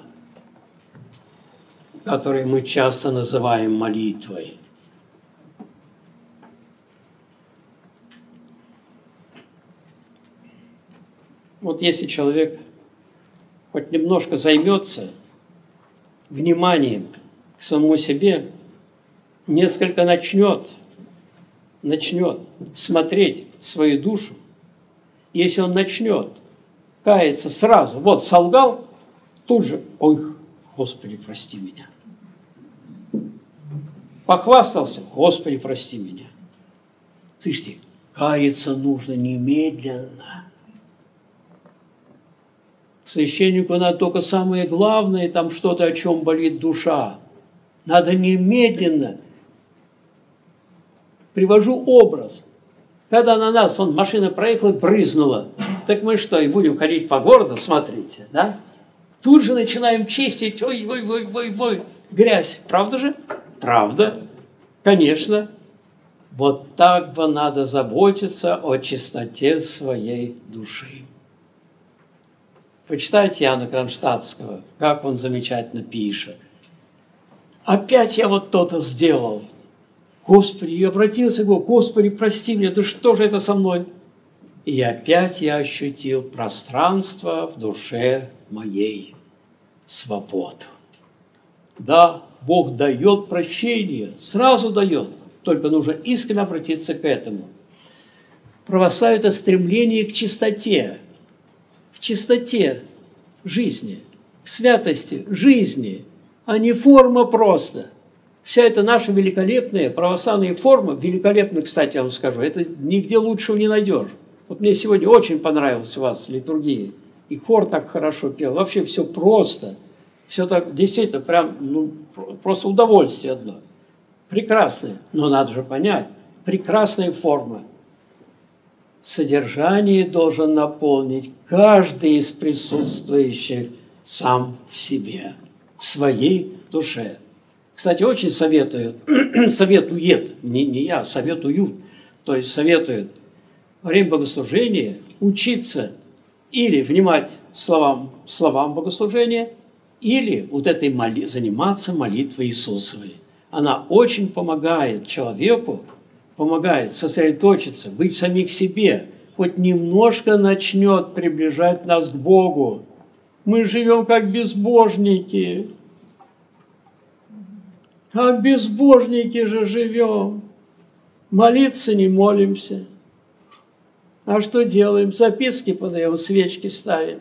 которую мы часто называем молитвой». Вот если человек хоть немножко займется вниманием к самому себе, несколько начнет смотреть в свою душу, если он начнет каяться сразу, вот солгал, тут же, ой, Господи, прости меня. Похвастался, Господи, прости меня. Слышите, каяться нужно немедленно. Священнику надо только самое главное, там что-то, о чем болит душа. Надо немедленно. Привожу образ. Когда на нас машина проехала, брызнула. Так мы что, и будем ходить по городу, смотрите, да? Тут же начинаем чистить, ой, грязь. Правда же? Правда. Конечно. Вот так бы надо заботиться о чистоте своей души. Почитайте Иоанна Кронштадтского, как он замечательно пишет. Опять я вот то-то сделал. Господи, я обратился к Богу, Господи, прости меня, да что же это со мной? И опять я ощутил пространство в душе моей, свободу. Да, Бог дает прощение, сразу дает, только нужно искренне обратиться к этому. Православие – это стремление к чистоте жизни, к святости жизни, а не форма просто. Вся эта наша великолепная православная форма, великолепная, кстати, я вам скажу, это нигде лучшего не найдешь. Вот мне сегодня очень понравилась у вас литургия, и хор так хорошо пел, вообще все просто, все так действительно прям, просто удовольствие одно. Прекрасное, но надо же понять, прекрасная форма. Содержание должен наполнить каждый из присутствующих сам в себе, в своей душе. Кстати, очень советуют, не я, советуют, то есть советуют во время богослужения учиться или внимать словам богослужения, или вот этой заниматься молитвой Иисусовой. Она очень помогает человеку, помогает сосредоточиться, быть самих себе, хоть немножко начнет приближать нас к Богу. Мы живем как безбожники. Как безбожники же живем. Молиться не молимся. А что делаем? Записки подаем, свечки ставим.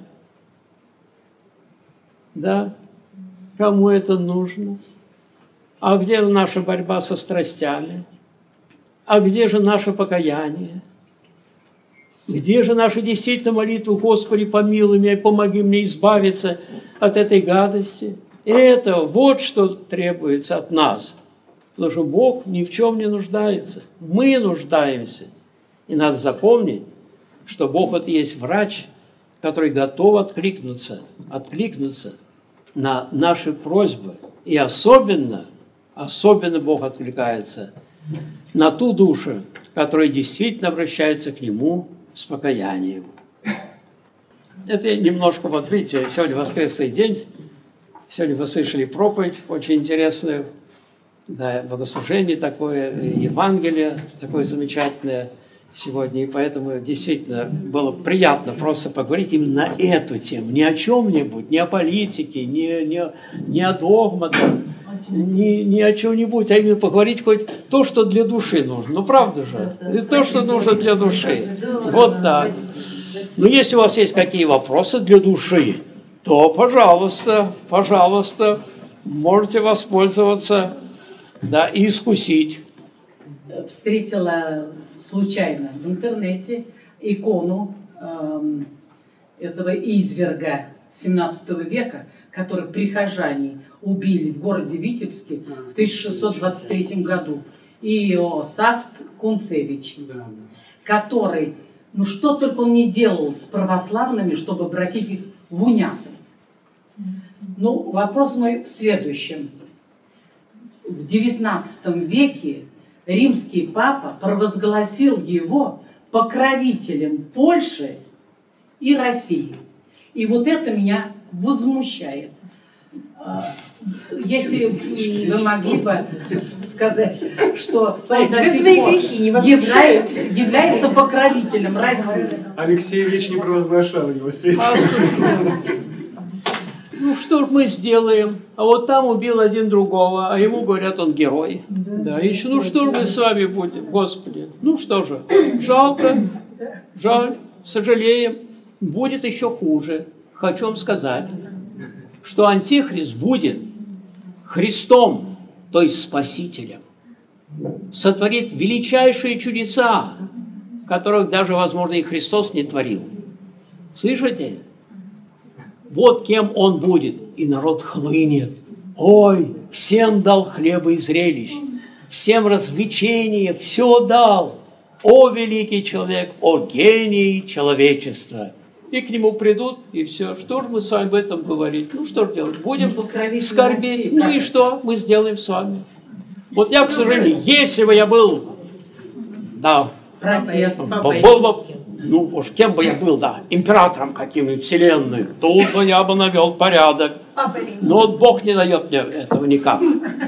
Да? Кому это нужно? А где же наша борьба со страстями? А где же наше покаяние? Где же наша действительно молитва, Господи, помилуй меня и помоги мне избавиться от этой гадости? Это вот что требуется от нас. Потому что Бог ни в чем не нуждается. Мы нуждаемся. И надо запомнить, что Бог вот есть врач, который готов откликнуться на наши просьбы. И особенно Бог откликается на ту душу, которая действительно обращается к Нему с покаянием. Это немножко, вот видите, сегодня воскресный день, сегодня вы слышали проповедь, очень интересную, да, богослужение такое, Евангелие такое замечательное сегодня, и поэтому действительно было приятно просто поговорить именно на эту тему, не о чем-нибудь, не о политике, не о догматах, не о чем-нибудь, а именно поговорить хоть то, что для души нужно. Ну, правда же? И то, что нужно для души. Вот так. Но если у вас есть какие вопросы для души, то, пожалуйста, можете воспользоваться, да, и искусить. Встретила случайно в интернете икону этого изверга 17 века, который прихожане убили в городе Витебске в 1623 году. Иосаф Кунцевич, который, что только он не делал с православными, чтобы обратить их в уня. Вопрос мой в следующем. В XIX веке римский папа провозгласил его покровителем Польши и России. И вот это меня возмущает. Если вы могли бы сказать, что он до сих пор является покровителем России. Алексей Ильич не провозглашал его святым. Что ж мы сделаем? А вот там убил один другого, а ему говорят, он герой. Да, еще, что ж мы с вами будем, Господи? Что же, жалко, жаль, сожалеем, будет еще хуже. Хочу вам сказать, что Антихрист будет Христом, то есть Спасителем. Сотворит величайшие чудеса, которых даже, возможно, и Христос не творил. Слышите? Вот кем он будет, и народ хлынет. Ой, всем дал хлеба и зрелищ, всем развлечения, все дал. О, великий человек, о, гений человечества. и к нему придут, и все. Что же мы с вами об этом говорить? Ну, что же делать? Будем покровитель скорбеть. России, Ну как и это? что мы сделаем с вами? Вот я, к сожалению, если бы я был, да, Протест. был бы, ну уж кем бы я был, да, императором каким-нибудь вселенной, тут бы я бы навел порядок. Но вот Бог не дает мне этого никак.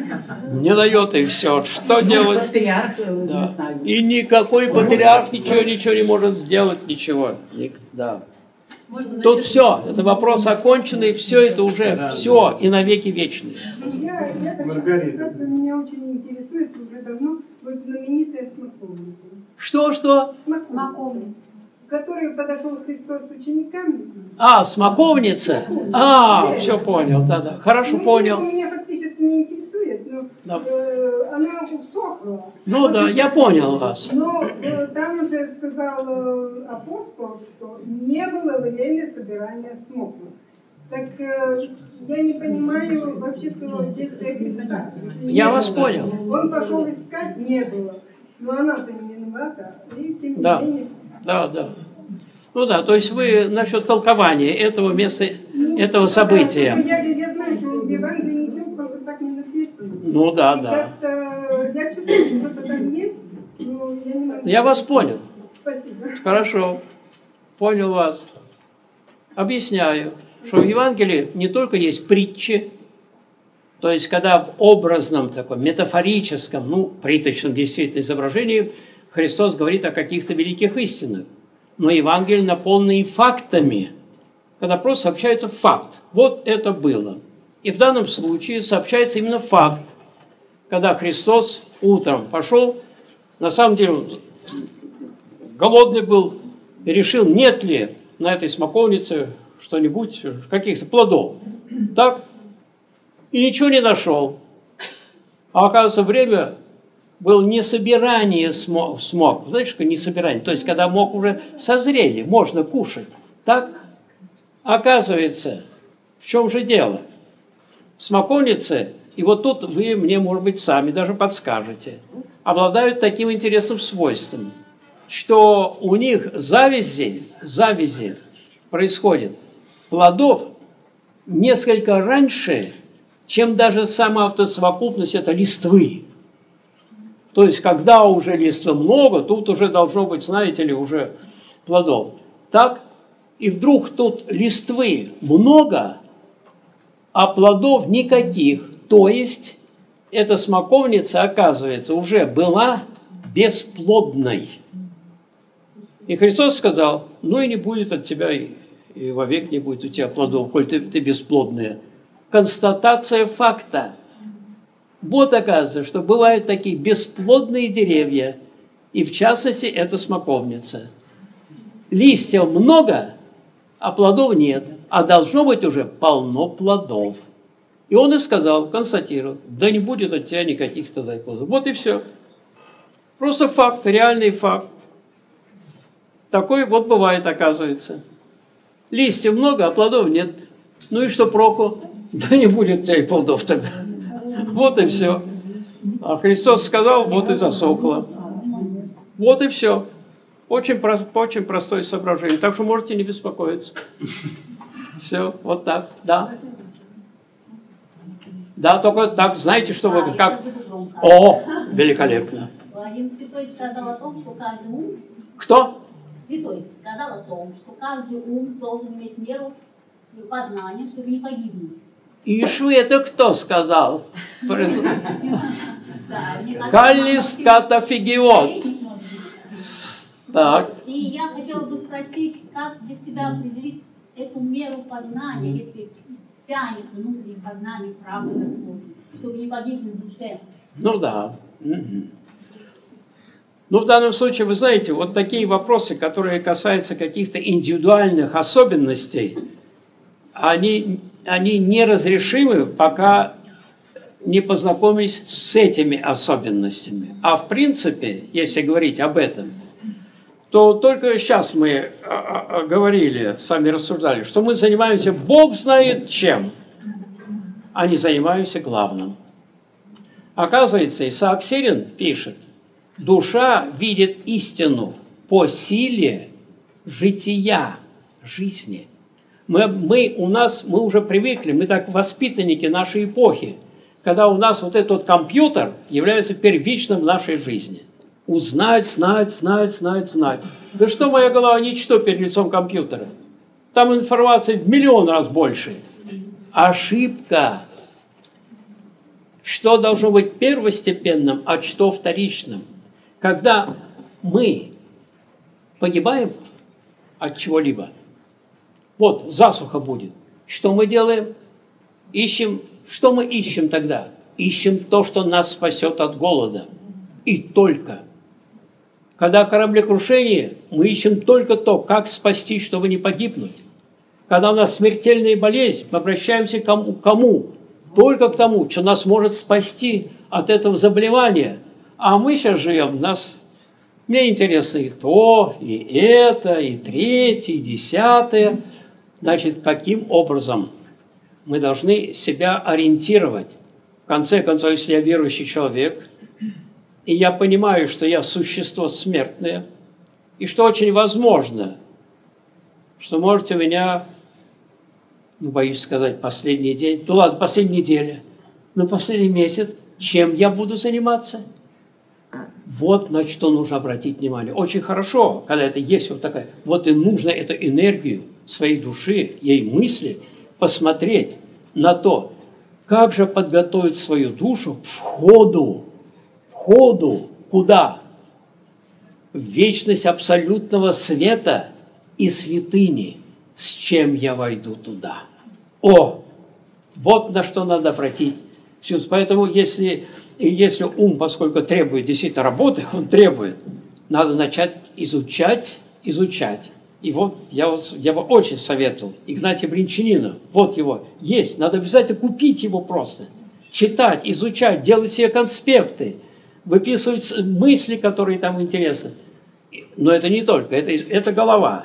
Не дает, и все. Что делать? Патриарх, Да. не знаю. И никакой патриарх ничего не может сделать, ничего. Да. Тут все, это вопрос оконченный, все это уже, все, и навеки вечные. Я хочу Маргарита. сказать, меня очень интересует уже давно вот знаменитая смоковница. Что? Смоковница. В которой подошел Христос с учениками. А, смоковница? Все понял, да. Хорошо, Ну, понял. меня фактически не интересует, но Да. она усохла. Ну да, я понял вас. Но там уже сказал апостол, что не было время собирания смоквы. Так я не понимаю вообще-то действия Христа. Если Я не вас было, понял. Он пошел искать, не было. Но она-то не виновата. И тем не Да. менее... Да. Ну да, то есть вы насчет толкования этого места, этого события. Я знаю, что в Евангелии ничего просто так не написано. Ну да. Как-то я чувствую, что что-то там есть, но я не могу... Я вас понял. Спасибо. Хорошо. Понял вас. Объясняю, что в Евангелии не только есть притчи, то есть когда в образном, таком метафорическом, приточном действительно изображении Христос говорит о каких-то великих истинах. Но Евангелие наполнено и фактами, когда просто сообщается факт. Вот это было. И в данном случае сообщается именно факт, когда Христос утром пошел, на самом деле он голодный был, и решил, нет ли на этой смоковнице что-нибудь, каких-то плодов. Так? И ничего не нашел. А оказывается, время было не собирание смок. Знаете, что не собирание? То есть, когда мог уже созрели, можно кушать. Так? Оказывается, в чем же дело? Смоковницы, и вот тут вы мне, может быть, сами даже подскажете, обладают таким интересным свойством, что у них завязи происходят плодов несколько раньше, чем даже сама автосовокупность это листвы. То есть, когда уже листва много, тут уже должно быть, знаете ли, уже плодов. Так? И вдруг тут листвы много, а плодов никаких. То есть, эта смоковница, оказывается, уже была бесплодной. И Христос сказал, ну и не будет от тебя, и вовек не будет у тебя плодов, коль ты бесплодная. Констатация факта. Вот оказывается, что бывают такие бесплодные деревья, и в частности это смоковница. Листьев много, а плодов нет, а должно быть уже полно плодов. И он и сказал, констатировал, да не будет от тебя никаких тогда плодов. Вот и все. Просто факт, реальный факт. Такой вот бывает, оказывается. Листьев много, а плодов нет. Ну и что проку? Да не будет у тебя и плодов тогда. Вот и все. А Христос сказал, вот и засохло. Вот и все. Очень простое соображение. Так что можете не беспокоиться. Все, вот так, да. Да, только так, знаете, что вы как... О, великолепно. Один святой сказал о том, что каждый ум... Кто? Святой сказал о том, что каждый ум должен иметь меру своего познания, чтобы не погибнуть. Ишви, это кто сказал? Да, мне кажется, Каллис катафигиот. Так. И я хотела бы спросить, как для себя определить эту меру познания, если тянет внутреннее познание правды Господа, чтобы не погибнуть в душе. Ну да. Ну, в данном случае, вы знаете, вот такие вопросы, которые касаются каких-то индивидуальных особенностей, они неразрешимы, пока не познакомились с этими особенностями. А в принципе, если говорить об этом, то только сейчас мы говорили, сами рассуждали, что мы занимаемся Бог знает чем, а не занимаемся главным. Оказывается, Исаак Сирин пишет, душа видит истину по силе жития, жизни. Мы уже привыкли, мы так воспитанники нашей эпохи, когда у нас вот этот вот компьютер является первичным в нашей жизни. Узнать, знать. Да что моя голова ничто перед лицом компьютера? Там информации в миллион раз больше. Ошибка. Что должно быть первостепенным, а что вторичным? Когда мы погибаем от чего-либо, вот засуха будет, что мы делаем? Ищем. Что мы ищем тогда? Ищем то, что нас спасет от голода. И только. Когда кораблекрушение, мы ищем только то, как спастись, чтобы не погибнуть. Когда у нас смертельная болезнь, мы обращаемся к кому? Только к тому, что нас может спасти от этого заболевания. А мы сейчас живем, мне интересно и то, и это, и третье, и десятое. Значит, каким образом мы должны себя ориентировать? В конце концов, если я верующий человек, и я понимаю, что я существо смертное, и что очень возможно, что может у меня, боюсь сказать, последний день, последняя неделя, последний месяц, чем я буду заниматься? Вот на что нужно обратить внимание. Очень хорошо, когда это есть вот такая, вот и нужно эту энергию своей души, ей мысли посмотреть на то, как же подготовить свою душу к входу куда? В вечность абсолютного света и святыни. С чем я войду туда? Вот на что надо обратить. Поэтому если ум, поскольку требует действительно работы, он требует, надо начать изучать. И вот я бы очень советовал Игнатия Бринчанина, вот его есть, надо обязательно купить его просто, читать, изучать, делать себе конспекты, выписывать мысли, которые там интересны. Но это не только, это голова.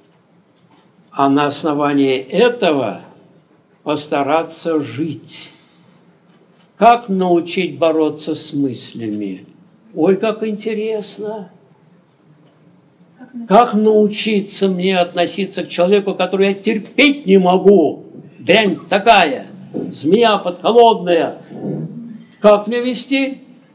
А на основании этого постараться жить. Как научить бороться с мыслями? Ой, как интересно! Как научиться мне относиться к человеку, который я терпеть не могу? Дрянь такая, змея подколодная. Как мне вести?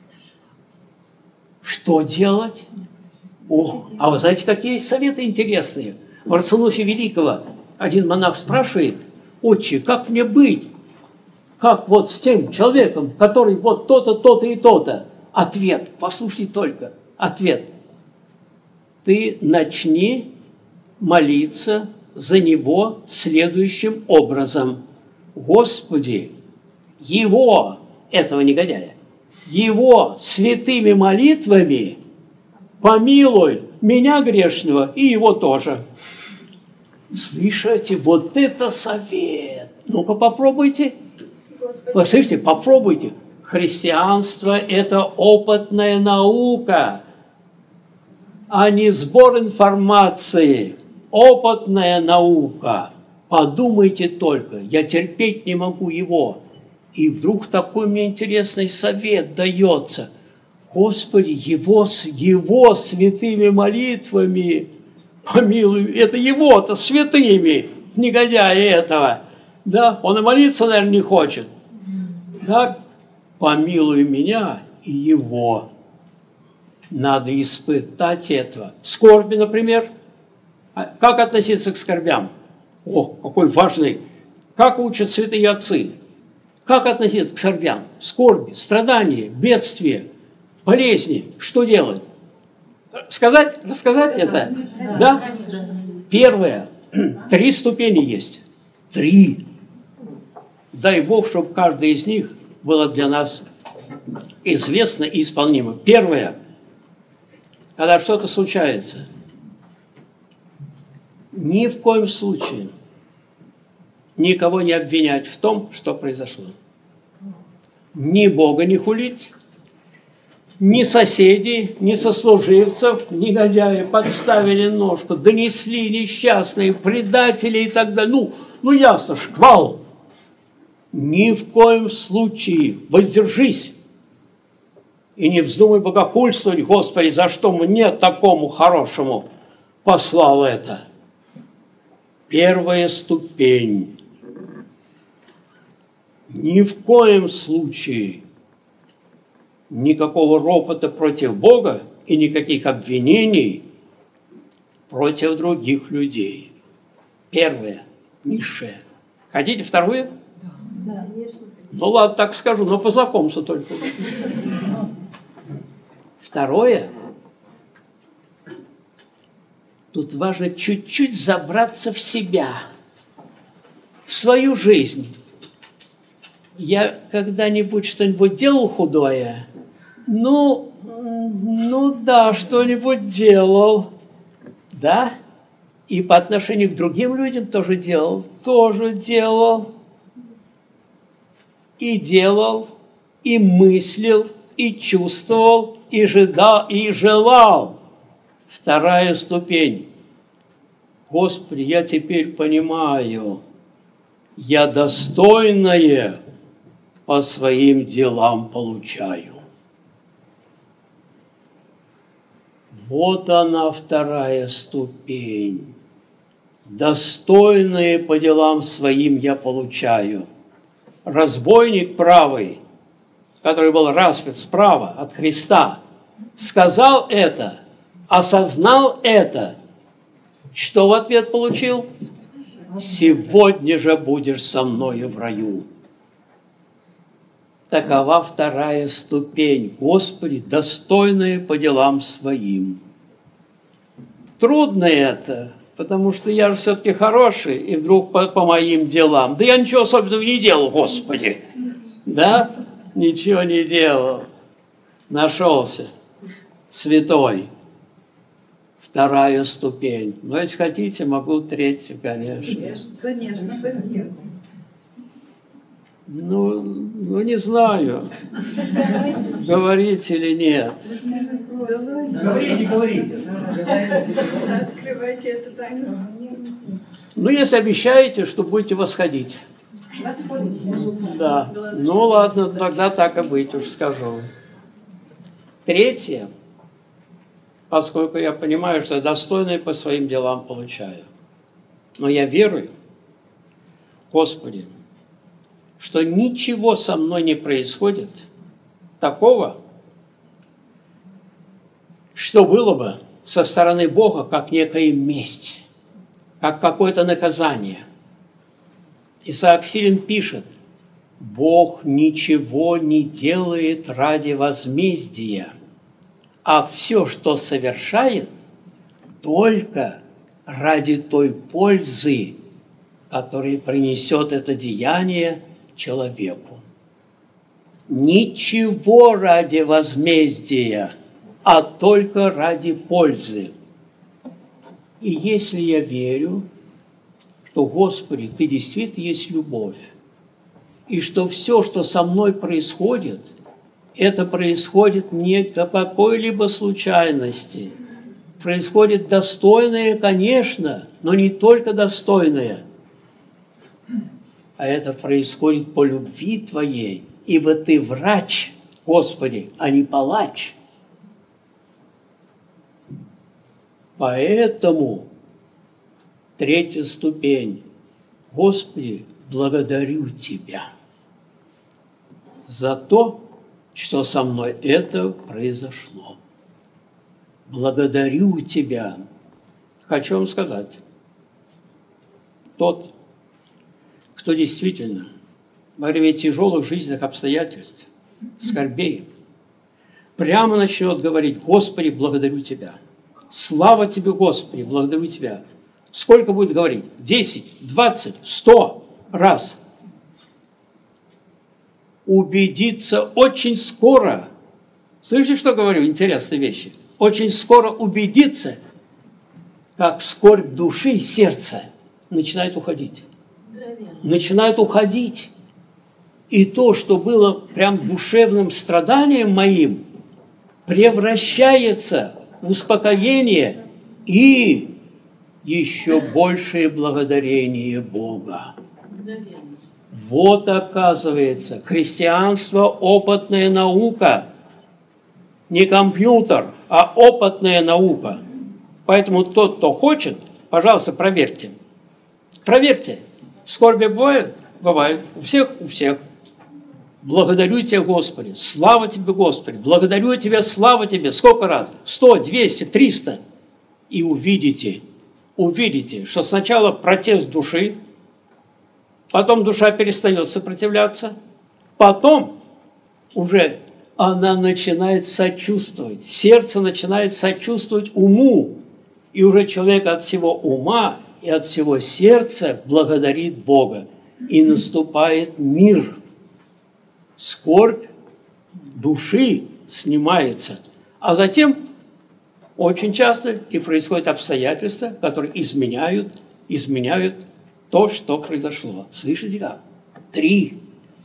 Что делать? А вы знаете, какие есть советы интересные? В Арсенуфе Великого один монах спрашивает: отче, как мне быть? Как вот с тем человеком, который вот то-то, то-то и то-то? Ответ, послушайте только, ответ. Ты начни молиться за него следующим образом. Господи, этого негодяя, его святыми молитвами помилуй меня грешного и его тоже. Слышите, вот это совет. Ну-ка попробуйте. Послушайте, попробуйте. Христианство – это опытная наука, а не сбор информации. Опытная наука. Подумайте только, я терпеть не могу его. И вдруг такой мне интересный совет дается. Господи, его святыми молитвами помилуй. Это его-то святыми, негодяя этого. Да, он и молиться, наверное, не хочет. Да, помилуй меня и его. Надо испытать этого. Скорби, например. Как относиться к скорбям? Какой важный. Как учат святые отцы? Как относиться к скорбям? Скорби, страдания, бедствия, болезни. Что делать? Рассказать это? Да? Первое. 3 ступени есть. 3. Дай Бог, чтобы каждая из них была для нас известна и исполнима. Первое. Когда что-то случается, ни в коем случае никого не обвинять в том, что произошло. Ни Бога не хулить, ни соседей, ни сослуживцев, негодяи подставили ножку, донесли несчастные, предатели и так далее. Ну ясно, шквал. Ни в коем случае воздержись. И не вздумай богохульствовать: Господи, за что мне такому хорошему послал это? Первая ступень. Ни в коем случае никакого ропота против Бога и никаких обвинений против других людей. Первое, низшее. Хотите второе? Да. Ну ладно, так скажу, но по знакомству только. Второе. Тут важно чуть-чуть забраться в себя, в свою жизнь. Я когда-нибудь что-нибудь делал худое? Ну да, что-нибудь делал. Да? И по отношению к другим людям тоже делал. И делал, и мыслил, и чувствовал, и желал. Вторая ступень. Господи, я теперь понимаю, я достойное по своим делам получаю. Вот она, вторая ступень. Достойное по делам своим я получаю. Разбойник правый, который был распят справа от Христа, сказал это, осознал это. Что в ответ получил? Сегодня же будешь со мною в раю. Такова вторая ступень. Господи, достойное по делам своим. Трудно это, потому что я же все-таки хороший, и вдруг по моим делам. Да я ничего особенного не делал, Господи. Да? Ничего не делал. Нашелся. Святой. Вторая ступень. Но если хотите, могу третью, конечно. Конечно. Ну, не знаю, говорить или нет. Говорите. Открывайте эту тайну. Ну, если обещаете, что будете восходить. Да. Ну, ладно, тогда так и быть, уж скажу. Третье, поскольку я понимаю, что я достойный по своим делам получаю. Но я верую, Господи, что ничего со мной не происходит такого, что было бы со стороны Бога как некая месть, как какое-то наказание. Исаак Сирин пишет: Бог ничего не делает ради возмездия, а все, что совершает, только ради той пользы, которую принесет это деяние человеку. Ничего ради возмездия, а только ради пользы. И если я верю, что, Господи, Ты действительно есть любовь, и что все, что со мной происходит, это происходит не по какой-либо случайности, происходит достойное, конечно, но не только достойное, а это происходит по любви Твоей, ибо Ты врач, Господи, а не палач. Поэтому третья ступень. Господи, благодарю Тебя за то, что со мной это произошло. Благодарю Тебя. Хочу вам сказать, тот, кто действительно во время тяжелых жизненных обстоятельств, скорбей, прямо начнет говорить: Господи, благодарю Тебя. Слава Тебе, Господи, благодарю Тебя. Сколько будет говорить? 10, 20, 100 раз. Убедиться очень скоро. Слышите, что говорю? Интересные вещи. Очень скоро убедиться, как скорбь души и сердца начинает уходить. Начинает уходить. И то, что было прям душевным страданием моим, превращается в успокоение и еще большее благодарение Бога. Вот, оказывается, христианство – опытная наука. Не компьютер, а опытная наука. Поэтому тот, кто хочет, пожалуйста, проверьте. Проверьте, скорби бывают? Бывают. У всех, у всех. Благодарю Тебя, Господи. Слава Тебе, Господи. Благодарю Тебя, слава Тебе. Сколько раз? 100, 200, 300. И увидите, что сначала протест души, потом душа перестает сопротивляться, потом уже она начинает сочувствовать. Сердце начинает сочувствовать уму. И уже человек от всего ума и от всего сердца благодарит Бога. И наступает мир. Скорбь души снимается. А затем очень часто и происходят обстоятельства, которые изменяют то, что произошло. Слышите как? 3.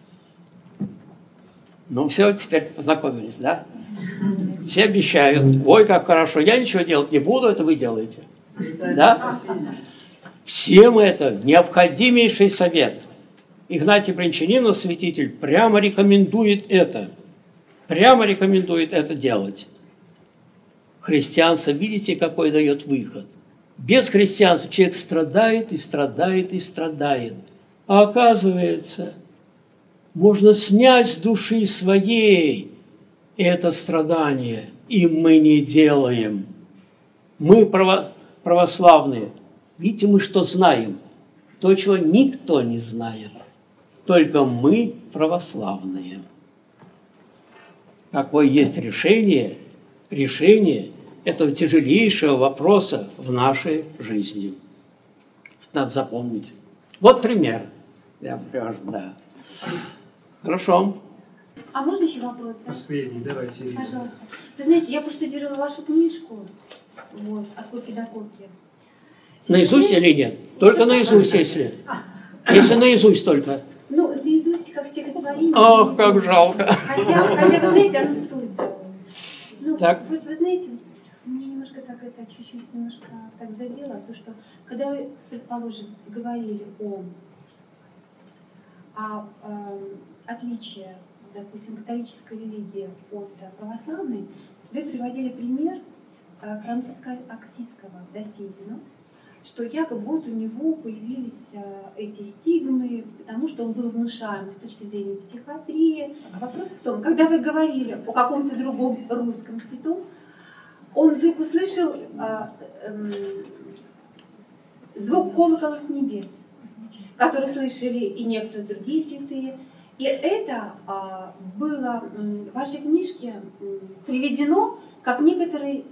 Ну все, теперь познакомились, да? Все обещают. Ой, как хорошо, я ничего делать не буду, это вы делаете. Да? Всем это необходимейший совет. Игнатий Брянчанинов, святитель, прямо рекомендует это. Прямо рекомендует это делать. Христианство, видите, какой дает выход. Без христианства человек страдает и страдает и страдает. А оказывается, можно снять с души своей это страдание. И мы не делаем. Мы православные. Видите, мы что знаем? То, чего никто не знает. Только мы православные. Какое есть решение этого тяжелейшего вопроса в нашей жизни. Надо запомнить. Вот пример. Я привожу, да. Хорошо. А можно еще вопрос? Последний, давайте. Пожалуйста. Вы знаете, я проштудировала вашу книжку, вот, от корки до корки. Наизусть или нет? Только наизусть, если. Если наизусть только. Ну, наизусть, как стихотворение. Ох, как жалко. Хотя, вы знаете, оно стоит того. Ну, Так. вот вы знаете, мне немножко так это чуть-чуть немножко так задело, то что, когда вы, предположим, говорили о отличии, допустим, католической религии от православной, вы приводили пример Франциска Оксийского Досизина, что якобы вот у него появились эти стигмы, потому что он был внушаем с точки зрения психиатрии. А вопрос в том, когда вы говорили о каком-то другом русском святом, он вдруг услышал звук колокола с небес, который слышали и некоторые другие святые. И это было в вашей книжке приведено как некоторый,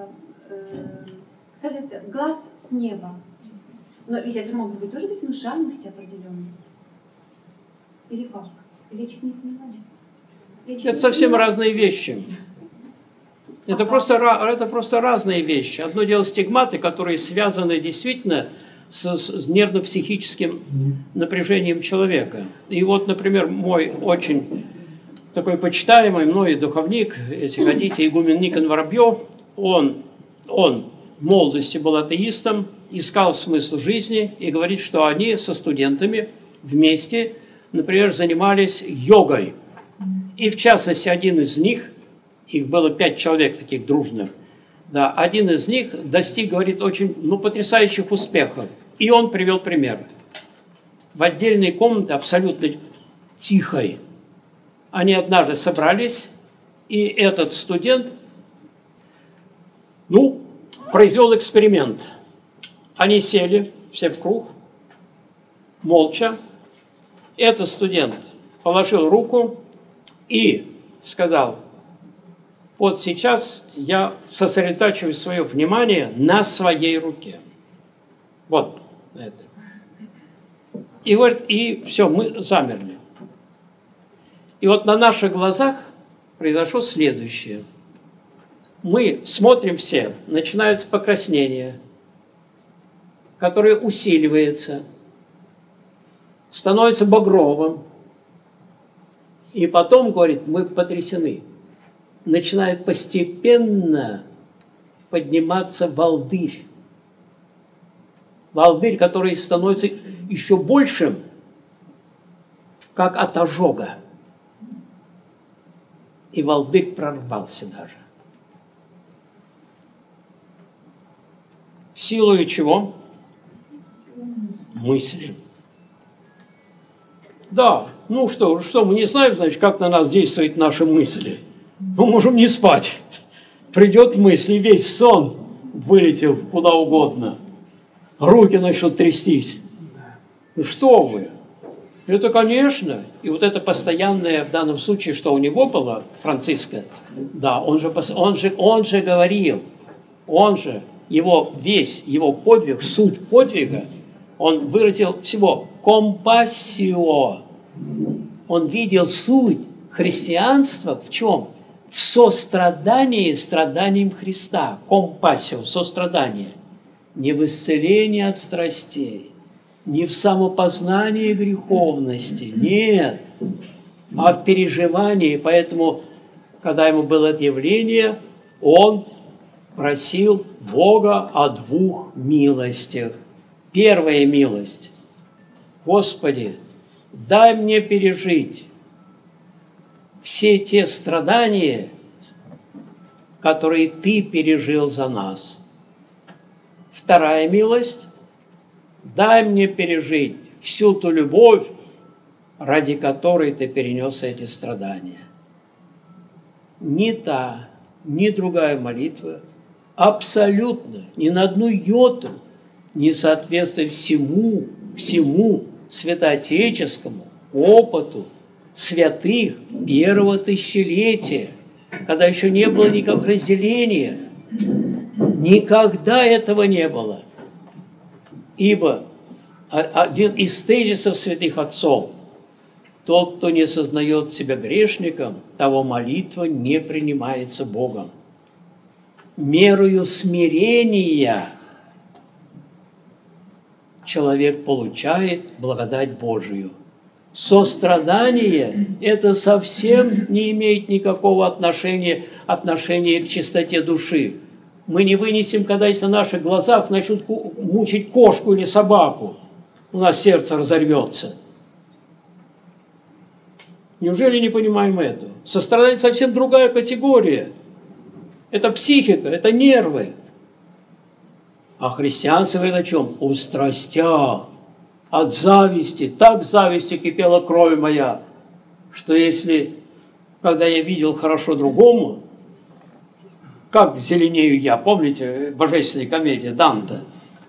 скажем так, глаз с неба. Но ведь это могут быть тоже быть внушаемости определенные. Или как? Или я чуть не понимаю? Это совсем разные вещи. Это просто разные вещи. Одно дело стигматы, которые связаны действительно с нервно-психическим напряжением человека. И вот, например, мой очень такой почитаемый мной духовник, если хотите, игумен Никон Воробьев, он в молодости был атеистом, искал смысл жизни и говорит, что они со студентами вместе, например, занимались йогой. И в частности, один из них, их было 5 человек таких дружных, да, один из них достиг, говорит, очень потрясающих успехов. И он привел пример. В отдельной комнате, абсолютно тихой, они однажды собрались, и этот студент, произвел эксперимент. Они сели все в круг, молча. Этот студент положил руку и сказал: вот сейчас я сосредотачиваю свое внимание на своей руке. Вот это. И говорит, и все, мы замерли. И вот на наших глазах произошло следующее. Мы смотрим все, начинается покраснение, которое усиливается, становится багровым. И потом, говорит, мы потрясены. Начинает постепенно подниматься волдырь. Волдырь, который становится еще большим, как от ожога. И волдырь прорвался даже. Силою чего? мысли. Да, ну что, мы не знаем, значит, как на нас действуют наши мысли. Мы можем не спать. Придет мысль, и весь сон вылетел куда угодно. Руки начнут трястись. Ну что вы? Это, конечно. И вот это постоянное, в данном случае, что у него было, Франциско, да, он же говорил, весь его подвиг, суть подвига, он выразил всего компассио. Он видел суть христианства в чем? В сострадании страданиям Христа. Компассио, сострадание. Не в исцелении от страстей, не в самопознании греховности, нет, а в переживании. Поэтому, когда ему было это явление, он просил Бога о двух милостях. Первая милость. Господи, дай мне пережить все те страдания, которые Ты пережил за нас. Вторая милость. Дай мне пережить всю ту любовь, ради которой Ты перенес эти страдания. Ни та, ни другая молитва абсолютно, ни на одну йоту не соответствует всему святоотеческому опыту святых первого тысячелетия, когда еще не было никакого разделения. Никогда этого не было. Ибо один из тезисов святых отцов: тот, кто не сознает себя грешником, того молитва не принимается Богом. Мерою смирения человек получает благодать Божию. Сострадание – это совсем не имеет никакого отношения к чистоте души. Мы не вынесем, когда на наших глазах начнут мучить кошку или собаку. У нас сердце разорвется. Неужели не понимаем этого? Сострадание совсем другая категория. Это психика, это нервы. А христианство это о чем? О страстях, от зависти. Так зависти кипела кровь моя, что когда я видел хорошо другому, как зеленею я, помните, божественная комедия Данте?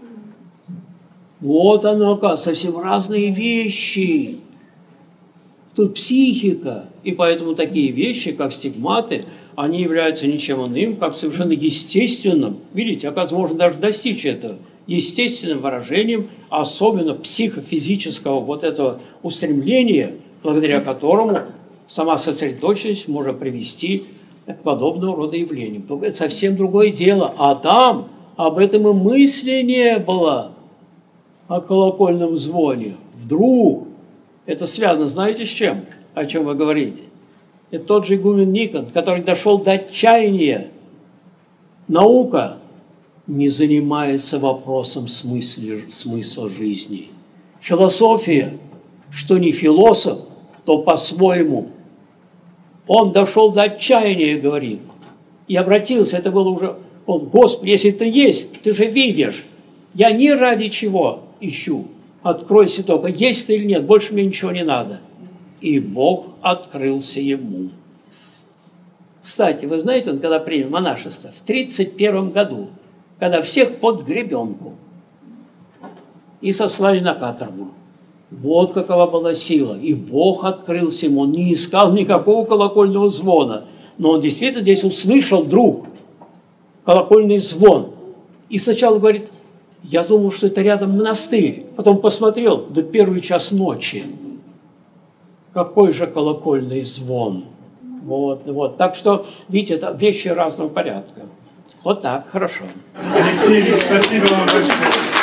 Вот оно, оказывается, совсем разные вещи. Тут психика, и поэтому такие вещи, как стигматы, они являются ничем иным, как совершенно естественным. Видите, оказывается, можно даже достичь этого естественным выражением, особенно психофизического вот этого устремления, благодаря которому сама сосредоточенность может привести к подобного рода явлениям. Только это совсем другое дело. А там об этом и мысли не было, о колокольном звоне. Вдруг это связано, знаете, с чем? О чем вы говорите? Это тот же игумен Никон, который дошел до отчаяния. Наука не занимается вопросом смысла жизни. Философия, что не философ, то по-своему. Он дошел до отчаяния, говорит, и обратился, это было уже, Господи, если Ты есть, Ты же видишь, я ни ради чего ищу, откройся только, есть Ты или нет, больше мне ничего не надо. И Бог открылся ему. Кстати, вы знаете, он когда принял монашество, в 1931 году, когда всех под гребенку и сослали на каторгу. Вот какова была сила. И Бог открылся ему. Он не искал никакого колокольного звона. Но он действительно здесь услышал вдруг колокольный звон. И сначала говорит, я думал, что это рядом монастырь. Потом посмотрел, до 1 час ночи. Какой же колокольный звон. Вот. Так что, видите, это вещи разного порядка. Вот так, хорошо. Алексей, спасибо вам большое.